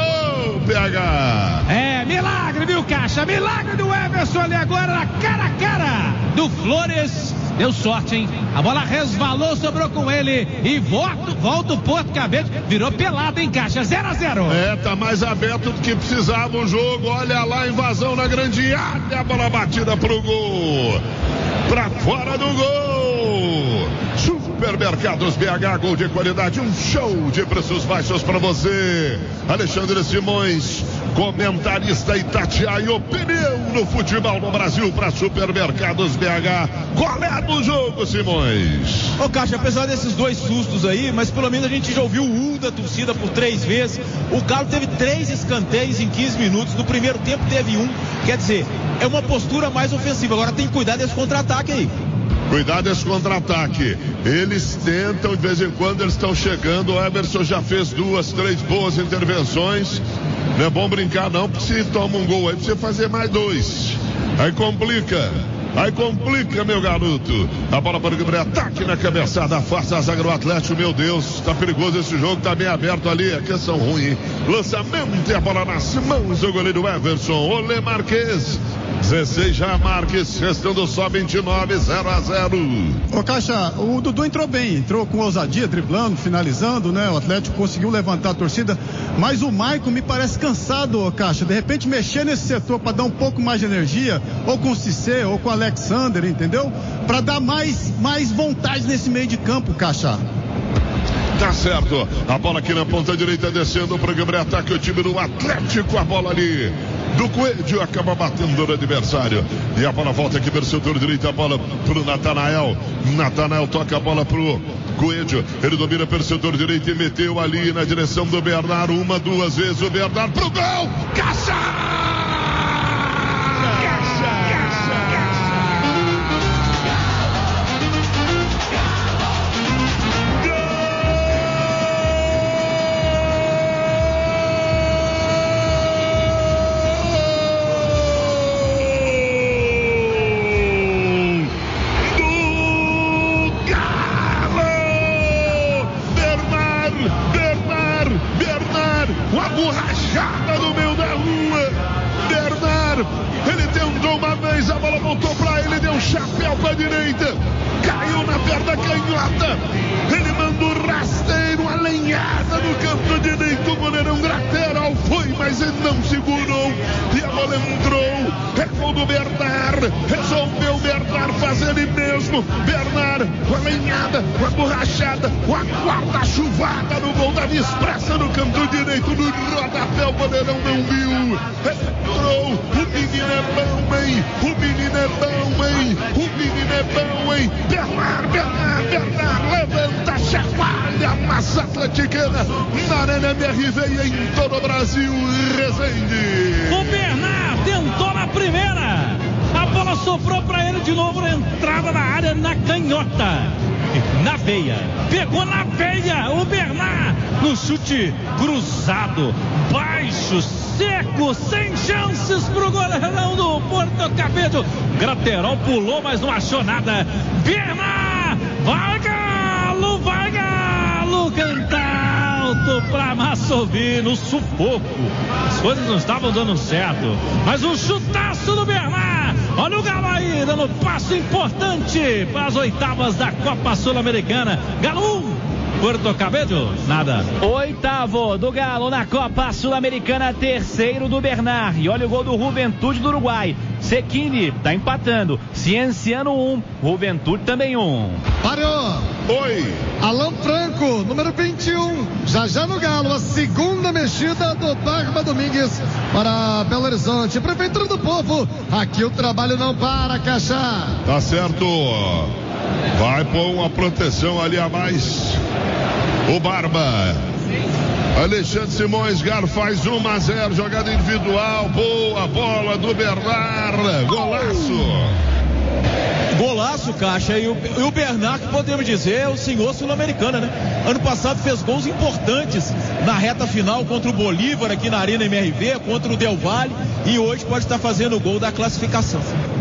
PH. Milagre, viu, Caixa? Milagre do Everson ali agora, na cara a cara do Flores. Deu sorte, hein? A bola resvalou, sobrou com ele e volta o Porto Cabello. Virou pelada em Caixa, 0-0. Tá mais aberto do que precisava o jogo. Olha lá, invasão na grande área. A bola batida pro gol. Pra fora do gol. Supermercados BH, gol de qualidade, um show de preços baixos para você. Alexandre Simões, comentarista Itatiaia, opinião no futebol no Brasil para Supermercados BH. Qual é do jogo, Simões? Caixa, apesar desses dois sustos aí, mas pelo menos a gente já ouviu o da torcida por 3 vezes. O Galo teve 3 escanteios em 15 minutos. No primeiro tempo teve 1. Quer dizer, é uma postura mais ofensiva. Agora tem que cuidar desse contra-ataque aí. Cuidado desse contra-ataque. Eles tentam, de vez em quando eles estão chegando. O Everson já fez 2, 3 boas intervenções. Não é bom brincar não, porque se toma um gol aí, precisa fazer mais 2. Aí complica, meu garoto. A bola para o Gabriel, ataque na cabeçada, afasta a zaga do Atlético. Meu Deus, tá perigoso esse jogo, tá bem aberto ali, a questão ruim, hein? Lançamento e a bola nas mãos do goleiro Everson. Olê Marques, 16 já Marques, restando só 29, 0-0. Caixa, o Dudu entrou bem, entrou com ousadia, driblando, finalizando, né? O Atlético conseguiu levantar a torcida, mas o Maicon me parece cansado, Caixa. De repente mexer nesse setor para dar um pouco mais de energia, ou com o Cissé, ou com o Alexander, entendeu? Para dar mais vontade nesse meio de campo, Caixa. Tá certo, a bola aqui na ponta direita descendo para o Gabriel, ataque o time do Atlético, a bola ali do Coelho acaba batendo no adversário e a bola volta aqui pelo setor direito, a bola pro Natanael toca a bola pro Coelho, ele domina pelo setor direito e meteu ali na direção do Bernardo, 1, 2 vezes o Bernardo pro gol, Caixa! mesmo. Bernard com a lenhada, com a borrachada, com a guarda-chuvada no gol da Via Expressa no canto direito, no rodapé, o goleirão não viu. Entrou, o menino é bom, hein? O menino é bom, hein? O menino é bom, hein? Bernard, levanta, chacoalha, massa atleticana, na Arena MRV e em todo o Brasil, Resende. O Bernard tentou na primeira. A bola sobrou pra ele de novo na entrada da área, na canhota. Na veia. Pegou na veia o Bernard no chute cruzado, baixo, seco, sem chances pro goleirão do Porto Cabedelo. Graterol pulou, mas não achou nada. Bernard, vai Galo, cantar alto pra Massovi no sufoco. As coisas não estavam dando certo, mas um chutaço do Bernard. Olha o Galo aí, dando passo importante para as oitavas da Copa Sul-Americana. Galo 1, Porto Cabedelo, nada. Oitavo do Galo na Copa Sul-Americana, terceiro do Bernard. E olha o gol do Juventude do Uruguai. Sequini tá empatando. Cienciano 1, Juventude também 1. Parou. Oi. Alan Franco, número 21. Já no Galo, a segunda mexida do Barba Domingues para Belo Horizonte. Prefeitura do Povo, aqui o trabalho não para, Caixa. Tá certo. Vai pôr uma proteção ali a mais. O Barba. Alexandre Simões, Galo faz 1-0, jogada individual, boa bola do Bernard, Golaço, Caixa, e o Bernard, que podemos dizer, é o senhor sul-americano, né? Ano passado fez gols importantes na reta final contra o Bolívar aqui na Arena MRV, contra o Del Valle, e hoje pode estar fazendo o gol da classificação.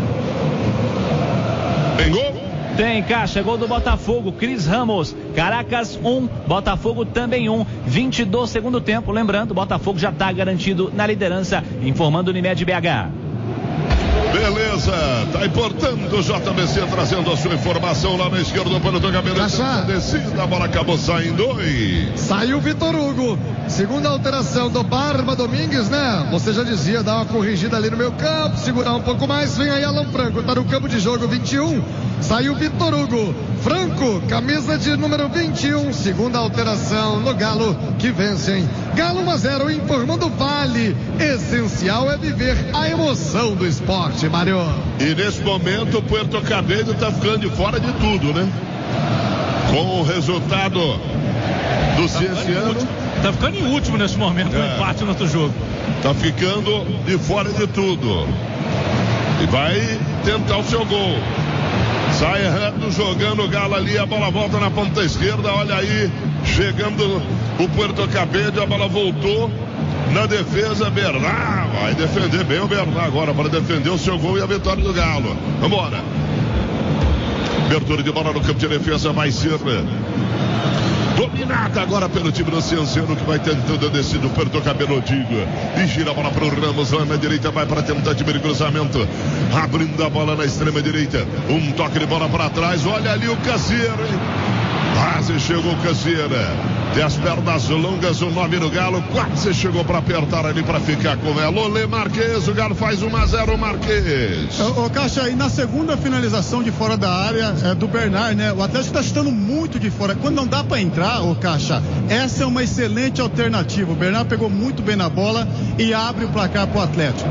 Tem gol? Tem, Caixa, gol do Botafogo, Cris Ramos. Caracas 1, Botafogo também 1. 20 do segundo tempo, lembrando, o Botafogo já está garantido na liderança, informando o Unimed BH. Beleza, tá importando o JBC trazendo a sua informação lá na esquerda para o Cabelo. Descida, a bola acabou saindo. Saiu o Vitor Hugo. Segunda alteração do Barba Domingues, né? Você já dizia, dar uma corrigida ali no meio campo, segurar um pouco mais. Vem aí Alan Franco, tá no campo de jogo 21. Saiu Vitor Hugo. Franco, camisa de número 21. Segunda alteração no Galo, que vencem. Galo 1-0, informando Vale. Essencial é viver a emoção do esporte, Mário. E nesse momento o Puerto Cabello está ficando de fora de tudo, né? Com o resultado do Cienciano. Tá ficando em último nesse momento, um empate no outro jogo. Tá ficando de fora de tudo. E vai tentar o seu gol. Sai errando, jogando o Galo ali, a bola volta na ponta esquerda, olha aí, chegando o Puerto Cabello, a bola voltou na defesa, Bernard, vai defender bem o Bernard agora, para defender o seu gol e a vitória do Galo. Vambora. Abertura de bola no campo de defesa, vai ser dominada agora pelo time do Cienciano, que vai tentando descer do Puerto Cabello, e gira a bola para o Ramos lá na direita, vai para tentar de cruzamento, abrindo a bola na extrema direita, um toque de bola para trás, olha ali o Cassier, quase chegou o Cassier, tem as pernas longas, o nome do Galo, quase chegou para apertar ali para ficar com ela. Olê Marques, o Galo faz 1-0, Marques. Ô Caixa, e na segunda finalização de fora da área do Bernard, né? O Atlético está chutando muito de fora. Quando não dá para entrar, ô Caixa, essa é uma excelente alternativa. O Bernard pegou muito bem na bola e abre o placar pro Atlético.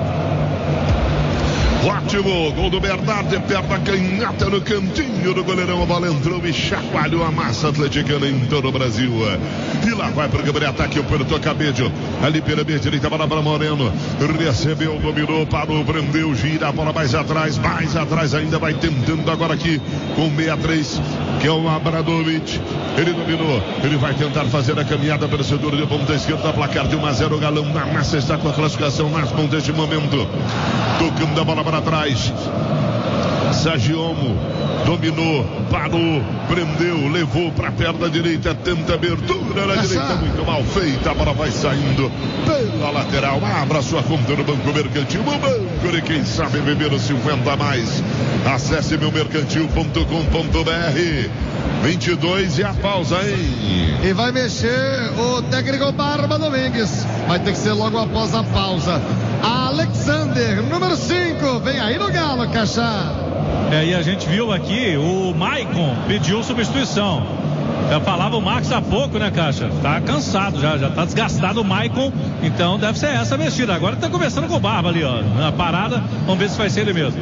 Ótimo, gol do Bernard, de perna canhota no cantinho do goleirão, a bola entrou e chacoalhou a massa atleticana em todo o Brasil. E lá vai para o câmera ataque o Puerto Cabello, ali pela meia direita, bola para Moreno, recebeu, dominou, parou, prendeu, gira a bola mais atrás ainda, vai tentando agora aqui com 63, que é o Abradovic, ele dominou, ele vai tentar fazer a caminhada pelo setor de ponta esquerda, placar de 1-0, o Galão na massa está com a classificação nas pontas deste momento, tocando a bola para trás, Sagiomo dominou, parou, prendeu, levou para a perna direita, tenta abertura na direita, muito mal feita, a bola vai saindo pela lateral, abra sua conta no Banco Mercantil, o banco de quem sabe beber os 50 a mais, acesse meumercantil.com.br. 22 e a pausa, hein? E vai mexer o técnico Barba Domingues. Vai ter que ser logo após a pausa. Alexander, número 5, vem aí no Galo, Caixa. E a gente viu aqui, o Maicon pediu substituição. Eu falava o Marcos há pouco, né, Caixa? Tá cansado já tá desgastado o Maicon, então deve ser essa mexida. Agora tá conversando com o Barba ali, ó, na parada, vamos ver se vai ser ele mesmo.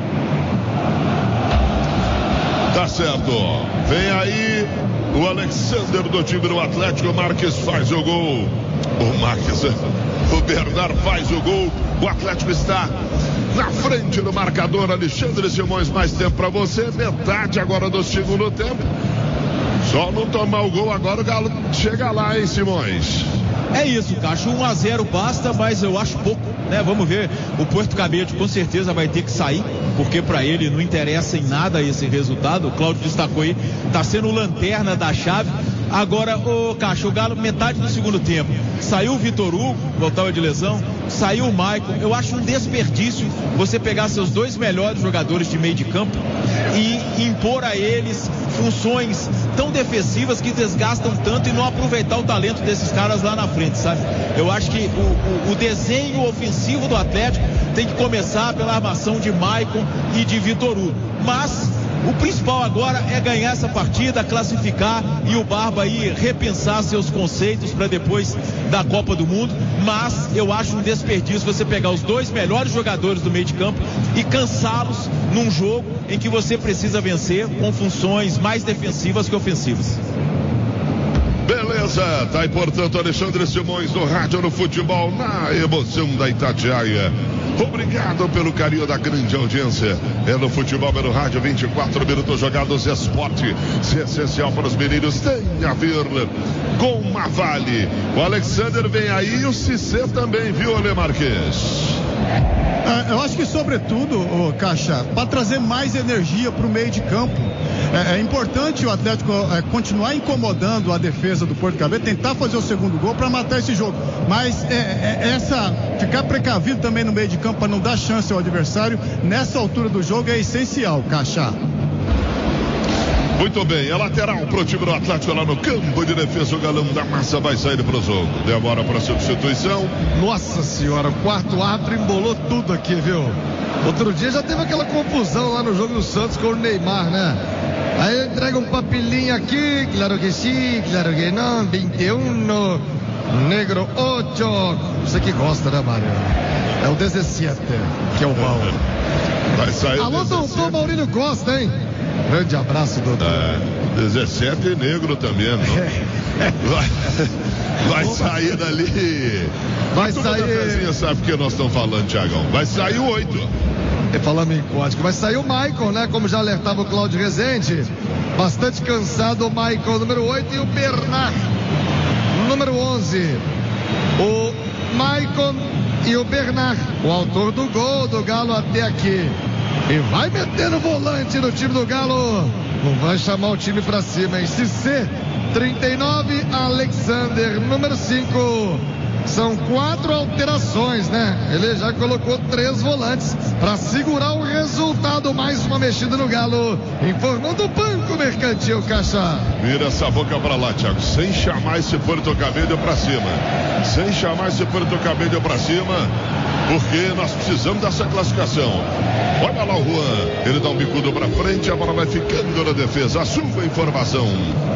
Tá certo. Vem aí o Alexander do time do Atlético. Marques faz o gol. O Bernard faz o gol. O Atlético está na frente do marcador. Alexandre Simões, mais tempo para você. Metade agora do segundo tempo. Só não tomar o gol agora, o Galo chega lá, hein, Simões? É isso, Caixa, 1-0 basta, mas eu acho pouco, né? Vamos ver, o Puerto Cabello com certeza vai ter que sair, porque para ele não interessa em nada esse resultado. O Cláudio destacou aí, tá sendo o lanterna da chave. Agora, Caixa, o Galo, metade do segundo tempo, saiu o Vitor Hugo, voltava de lesão, saiu o Maicon. Eu acho um desperdício você pegar seus dois melhores jogadores de meio de campo e impor a eles funções tão defensivas que desgastam tanto e não aproveitar o talento desses caras lá na frente, sabe? Eu acho que o desenho ofensivo do Atlético tem que começar pela armação de Maicon e de Vitor Hugo. Mas o principal agora é ganhar essa partida, classificar e o Barba aí repensar seus conceitos para depois da Copa do Mundo. Mas eu acho um desperdício você pegar os dois melhores jogadores do meio de campo e cansá-los num jogo em que você precisa vencer com funções mais defensivas que ofensivas. Beleza, tá aí portanto Alexandre Simões no rádio, no futebol, na emoção da Itatiaia. Obrigado pelo carinho da grande audiência. É no futebol, é no rádio, 24 minutos jogados, esporte. Se é essencial para os meninos, tem a ver com uma Vale. O Alexander vem aí e o Cissé também, viu, Ale Marques? Eu acho que sobretudo, Caixa, para trazer mais energia para o meio de campo. É importante o Atlético continuar incomodando a defesa do Puerto Cabello, tentar fazer o segundo gol para matar esse jogo. Mas ficar precavido também no meio de campo para não dar chance ao adversário nessa altura do jogo é essencial, Caixa. Muito bem, a lateral pro time do Atlético lá no campo de defesa. O Galão da Massa vai sair pro jogo. Demora para substituição. Nossa senhora, o quarto árbitro embolou tudo aqui, viu? Outro dia já teve aquela confusão lá no jogo do Santos com o Neymar, né? Aí entrega um papelinho aqui, claro que sim, claro que não, 21, negro 8. Você que gosta, né, Mário? É o 17, que é o mal. Vai sair. Alô, doutor Maurílio Costa, hein? Grande abraço, doutor. 17 negro também, não? Vai sair dali. Vai sair. Sabe o que nós estamos falando, Thiagão? Vai sair o 8. Falando em código, vai sair o Maicon, né? Como já alertava o Cláudio Rezende. Bastante cansado o Maicon, número 8, e o Bernard, número 11. O Maicon e o Bernard, o autor do gol do Galo até aqui. E vai metendo volante no time do Galo. Não vai chamar o time pra cima, hein? Cissé, 39, Alexander, número 5. São 4 alterações, né? Ele já colocou 3 volantes para segurar o resultado. Mais uma mexida no Galo. Informando o Banco Mercantil, Caixa. Vira essa boca pra lá, Thiago. Sem chamar esse Puerto Cabello pra cima. Sem chamar esse Puerto Cabello pra cima. Porque nós precisamos dessa classificação. Olha lá o Juan. Ele dá um bicudo pra frente. A bola vai ficando na defesa. A sua informação.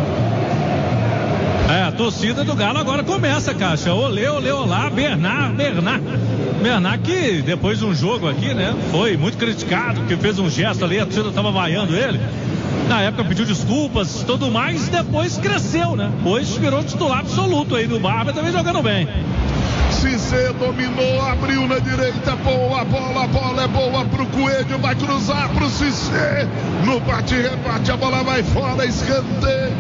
A torcida do Galo agora começa, Caixa. Olê, olê, olá, Bernard que depois de um jogo aqui, né, foi muito criticado, que fez um gesto ali, a torcida estava vaiando ele. Na época pediu desculpas, tudo mais, depois cresceu, né? Hoje virou titular absoluto aí do Barba, também jogando bem. Cissé dominou, abriu na direita, boa bola, a bola é boa pro Coelho, vai cruzar pro Cissé. No bate-rebate, a bola vai fora, escanteio.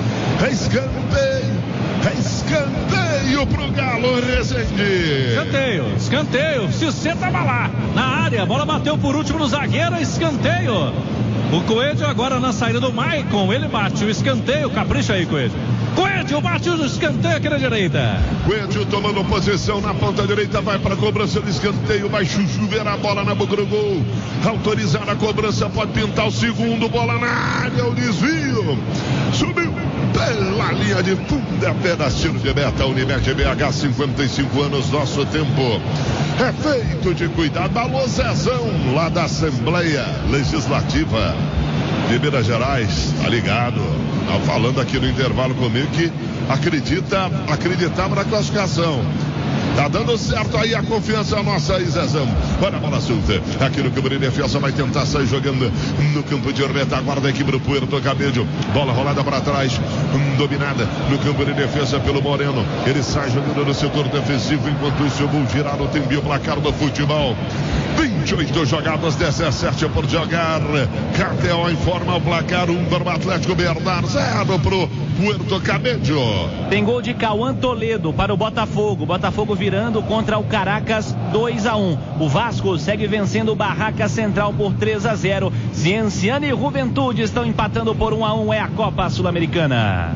Escanteio pro Galo, Rezende. Escanteio. Cissé tava lá na área, a bola bateu por último no zagueiro, escanteio. O Coelho agora na saída do Maicon, ele bate o escanteio, capricha aí, Coelho. Coelho bate o escanteio aqui na direita. Coelho tomando posição na ponta direita, vai para a cobrança do escanteio, vai chuchuver a bola na boca do gol. Autorizar a cobrança, pode pintar o segundo, bola na área, o desvio. Subiu pela linha de fundo, é pedacinho de meta. Unimed BH, 55 anos, nosso tempo. é feito de cuidado. Alô, Zezão, lá da Assembleia Legislativa de Minas Gerais, tá ligado? Tá falando aqui no intervalo comigo que acreditava na classificação. Tá dando certo aí a confiança nossa aí, Zezão. Olha a bola solta. Aqui no campo de defesa vai tentar sair jogando no campo de retaguarda. Equipe do Puerto Cabello. Bola rolada para trás. Dominada no campo de defesa pelo Moreno. Ele sai jogando no setor defensivo. Enquanto isso eu vou girar o tempo e o placar do futebol. 28 jogadas, 17 por jogar. KTO informa o placar. 1 para o Atlético Bernardo, 0 pro Puerto Cabello. Tem gol de Cauã Toledo para o Botafogo. Botafogo virando contra o Caracas 2-1. O Vasco segue vencendo o Barraca Central por 3-0. Cienciano e Juventude estão empatando por 1-1. É a Copa Sul-Americana.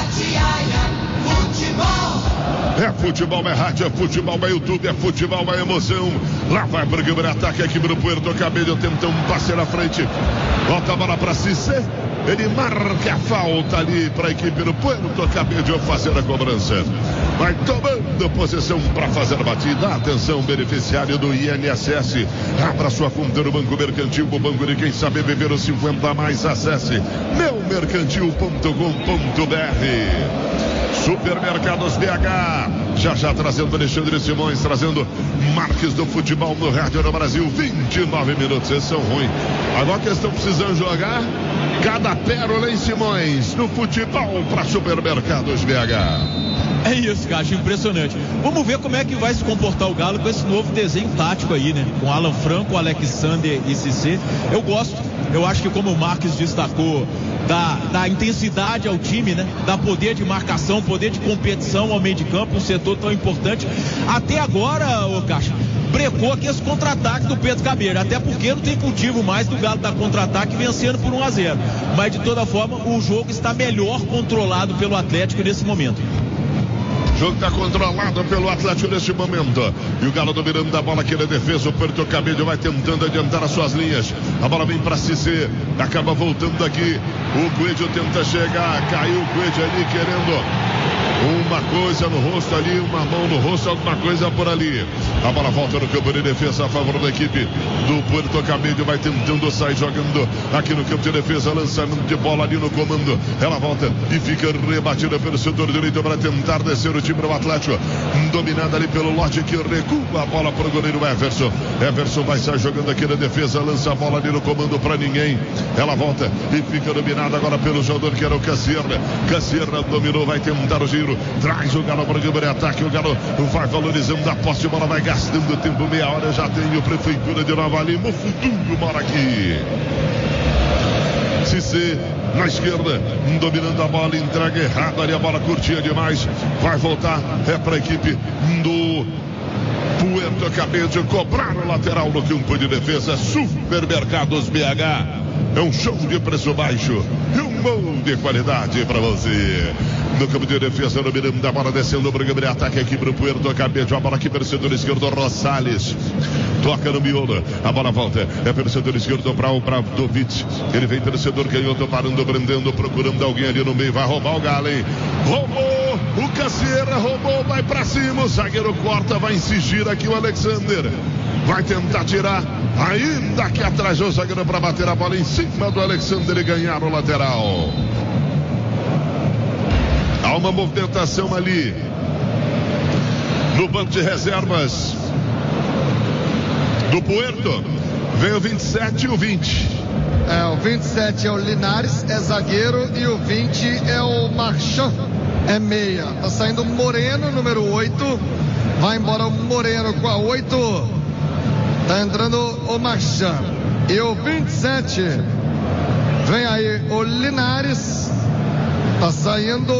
É futebol, é rádio, é futebol, é YouTube, é futebol, é emoção. Lá vai para o primeiro ataque, a equipe do Puerto Cabello tenta um passe na frente. Volta a bola para Cissé. Ele marca a falta ali para a equipe do Puerto Cabello fazer a cobrança. Vai tomando posição para fazer a batida. Atenção, beneficiário do INSS. Abra sua conta no Banco Mercantil, o banco de quem sabe viver os 50 mais. Acesse meumercantil.com.br. Supermercados BH, já trazendo Alexandre Simões, trazendo Marques do futebol no rádio no Brasil. 29 minutos, esses são ruins. Agora que estão precisando jogar, cada pérola em Simões no futebol para Supermercados BH. É isso, cara, impressionante. Vamos ver como é que vai se comportar o Galo com esse novo desenho tático aí, né? Com Alan Franco, Alexander e Cissé. Eu gosto, eu acho que como o Marques destacou, da intensidade ao time, né? Da poder de marcação, poder de competição ao meio de campo, um setor tão importante. Até agora, ô Caixa, brecou aqui esse contra-ataque do Pedro Cabello, até porque não tem motivo mais do Galo dar contra-ataque vencendo por 1-0. Mas de toda forma, o jogo está melhor controlado pelo Atlético nesse momento. O jogo está controlado pelo Atlético neste momento. E o Galo dominando a bola aqui na defesa. O Puerto Cabello vai tentando adiantar as suas linhas. A bola vem para Cissé. Acaba voltando aqui. O Coelho tenta chegar. Caiu o Coelho ali querendo uma coisa no rosto ali, uma mão no rosto, alguma coisa por ali. A bola volta no campo de defesa a favor da equipe do Puerto Cabello. Vai tentando sair jogando aqui no campo de defesa. Lançamento de bola ali no comando. Ela volta e fica rebatida pelo setor direito para tentar descer o time do Atlético. Dominada ali pelo Lote que recua a bola para o goleiro Everson. Everson vai sair jogando aqui na defesa. Lança a bola ali no comando para ninguém. Ela volta e fica dominada agora pelo jogador que era o Cassierra. Cassierra dominou, vai tentar o giro. Traz o Galo para o primeiro ataque. O Galo vai valorizando a posse de bola, vai gastando tempo, meia hora. Já tem o Prefeitura de Nova Lima. O futuro mora aqui. Cissé na esquerda, dominando a bola, entrega errada ali, a bola curtinha demais. Vai voltar, é para a equipe do Puerto Cabello cobrar o lateral no campo de defesa. Supermercados BH. É um show de preço baixo e um bom de qualidade para você. No campo de defesa, no meio da bola, descendo o programa de ataque aqui para o Puerto Cabello. A bola aqui pelo setor esquerdo, Rosales. Toca no miolo, a bola volta. É pelo setor esquerdo para o Bradovic. Ele vem pelo setor canhoto, parando, prendendo, procurando alguém ali no meio. Vai roubar o Galo, hein? Roubou! O Cassierra roubou, vai para cima. O zagueiro corta, vai insistir aqui o Alexander. Vai tentar tirar, ainda aqui atrás o zagueiro para bater a bola em cima do Alexander e ganhar o lateral. Há uma movimentação ali no banco de reservas do Puerto. Vem o 27 e o 20. O 27 é o Linares, é zagueiro, e o 20 é o Marchand, é meia. Tá saindo o Moreno, número 8. Vai embora o Moreno com a 8. Tá entrando o Marchand. E o 27 vem aí o Linares. Tá saindo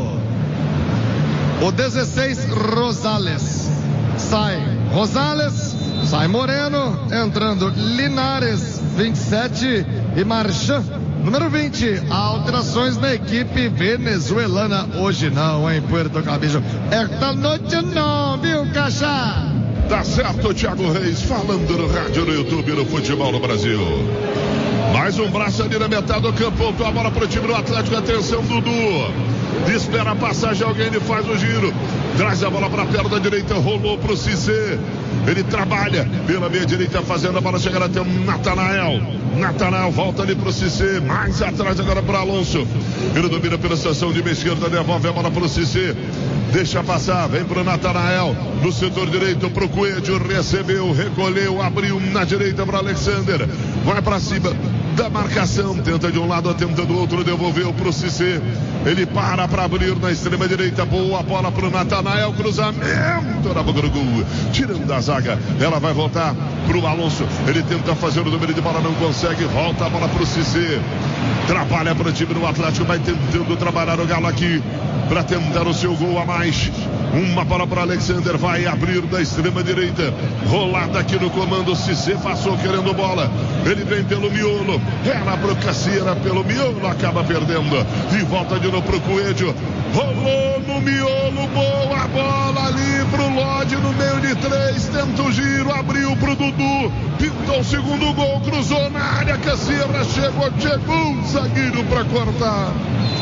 o 16, Rosales. Sai Rosales, sai Moreno, entrando Linares, 27, e Marchand, número 20. Alterações na equipe venezuelana hoje não, hein, Puerto Cabello. Esta noite não, viu, Caixa? Tá certo, Thiago Reis, falando no rádio, no YouTube, no futebol no Brasil. Mais um braço ali na metade do campo. Voltou a bola para o time do Atlético. Atenção, Dudu. espera a passagem, alguém, ele faz o giro, traz a bola para a perna direita, rolou para o Cissé, ele trabalha pela meia direita, fazendo a bola chegar até o Natanael volta ali para o Cissé, mais atrás agora para Alonso, ele domina pela estação de meia esquerda, devolve a bola para o Cissé, deixa passar, vem para o Natanael, no setor direito para o Coelho, recebeu, recolheu, abriu na direita para Alexander, vai para cima da marcação, tenta de um lado, tenta do outro, devolveu para o Cissé, ele para abrir na extrema direita, boa bola para o Natanael, cruzamento na boca do gol, tirando a zaga, ela vai voltar para o Alonso, ele tenta fazer o domínio de bola, não consegue, volta a bola para o Cissé, trabalha para o time do Atlético, vai tentando trabalhar o Galo aqui, para tentar o seu gol a mais. Uma bola para Alexander, vai abrir da extrema direita, rolada aqui no comando, Cissé passou querendo bola, ele vem pelo miolo, era pro Cassiera, pelo miolo, acaba perdendo, e volta de novo pro Coelho, rolou no miolo, boa bola ali pro Lodge, no meio de 3, tenta o giro, abriu pro Dudu, pintou o segundo gol, cruzou na área, Cassiera chegou o zagueiro para cortar.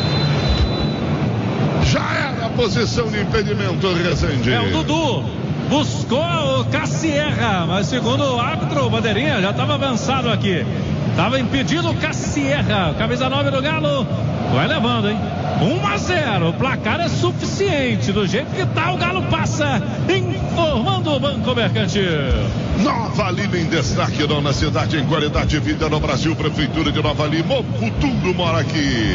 Já era a posição de impedimento, Rezende. É o Dudu. Buscou o Cassierra, mas segundo o árbitro, o bandeirinha já estava avançado aqui. Estava impedido o Cassierra. Camisa 9 do Galo. Vai levando, hein? 1-0. O placar é suficiente. Do jeito que tá, o Galo passa. Informando o Banco Mercantil. Nova Lima em destaque, na cidade, em qualidade de vida no Brasil. Prefeitura de Nova Lima. O futuro mora aqui.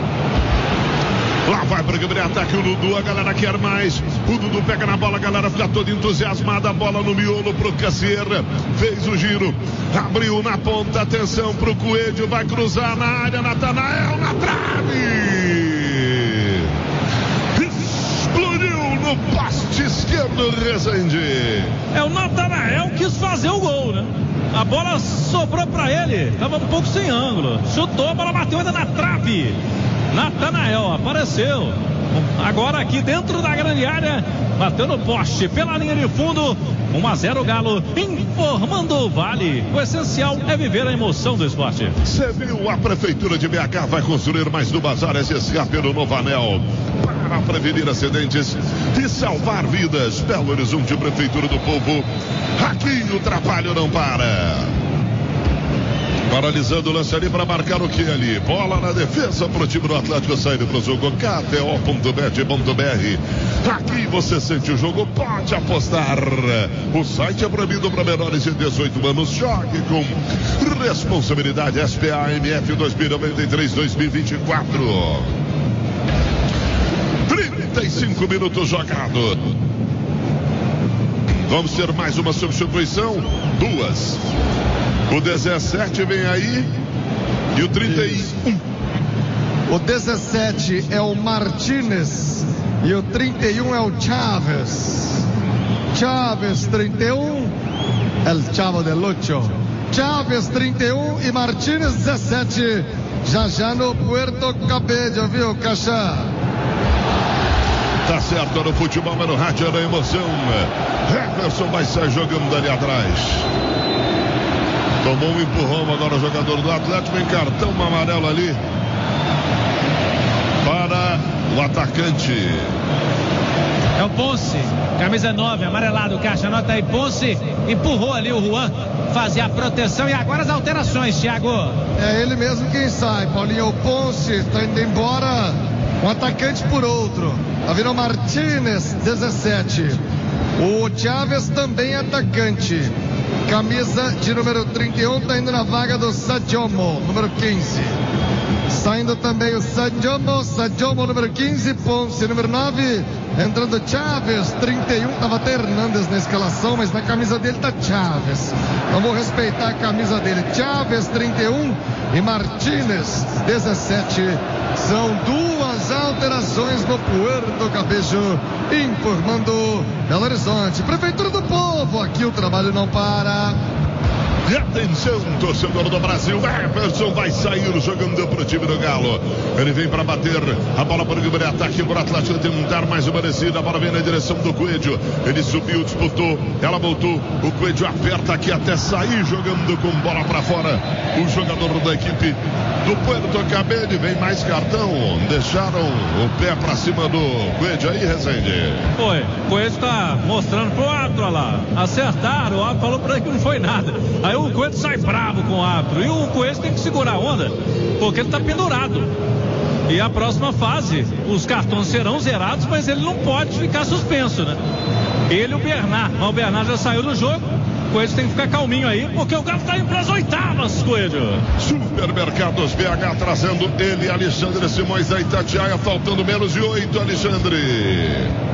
Lá vai para o primeiro ataque o Dudu, a galera quer mais. O Dudu pega na bola, a galera fica toda entusiasmada. A bola no miolo para o Cassiera. Fez o giro, abriu na ponta. Atenção para o Coelho, vai cruzar na área. Natanael na trave. Explodiu no poste esquerdo, Rezende. É, o Natanael quis fazer o gol, né? A bola sobrou para ele, estava um pouco sem ângulo. Chutou, a bola bateu ainda na trave. Natanael apareceu agora aqui dentro da grande área, bateu no poste pela linha de fundo. 1-0 Galo, informando o Vale. O essencial é viver a emoção do esporte. Você viu, a Prefeitura de BH vai construir mais do Bazar SSK pelo Novo Anel, para prevenir acidentes e salvar vidas. Belo Horizonte, Prefeitura do Povo. Aqui o trabalho não para. Paralisando o lance ali para marcar o que ali? Bola na defesa para o time do Atlético, saindo para o jogo. KTO.bet.br. Aqui você sente o jogo, pode apostar. O site é proibido para menores de 18 anos. Jogue com responsabilidade. SPA-MF 2093-2024. 35 minutos jogado. Vamos ter mais uma substituição. 2. O 17 vem aí e o 31. O 17 é o Martínez e o 31 é o Chaves. Chaves 31, El Chavo del Ocho. Chaves 31 e Martínez 17. Já no Puerto Cabello, viu, Caixa? Tá certo, no futebol, mas no rádio é na emoção. Jefferson vai sair jogando dali atrás. Tomou um empurrão agora o jogador do Atlético, em cartão amarelo ali para o atacante. É o Ponce, camisa 9, amarelado, Caixa, anota aí, Ponce, empurrou ali o Juan, fazia a proteção e agora as alterações, Thiago. É ele mesmo quem sai, Paulinho. O Ponce está indo embora, um atacante por outro. Tá vindo o Martínez, 17. O Chaves também atacante. Camisa de número 31, tá indo na vaga do Sadiomo, número 15. Saindo também o Sadiomo número 15, Ponce número 9. Entrando Chaves, 31. Tava até Hernandes na escalação, mas na camisa dele tá Chaves. Vamos respeitar a camisa dele. Chaves, 31 e Martínez, 17. São duas alterações no Puerto Cabello, informando Belo Horizonte. Prefeitura do Povo, aqui o trabalho não para. E atenção, torcedor do Brasil, Everson vai sair jogando pro time do Galo. Ele vem para bater, a bola para o livre ataque para o Atlético tentar mais uma descida, a bola vem na direção do Coelho. Ele subiu, disputou, ela voltou, o Coelho aperta aqui até sair jogando com bola para fora. O jogador da equipe do Puerto Cabello, vem mais cartão, deixaram o pé para cima do Coelho aí, Rezende. Foi, o Coelho está mostrando pro árbitro, olha lá, acertaram, o árbitro falou para ele que não foi nada. Aí o Coelho sai bravo com o árbitro, e o Coelho tem que segurar a onda, porque ele está pendurado. E a próxima fase, os cartões serão zerados, mas ele não pode ficar suspenso, né? Ele e o Bernard, mas o Bernard já saiu do jogo. O Coelho tem que ficar calminho aí, porque o Galo está indo para as oitavas, Coelho. Supermercados BH trazendo ele, Alexandre Simões da Itatiaia, faltando menos de 8, Alexandre.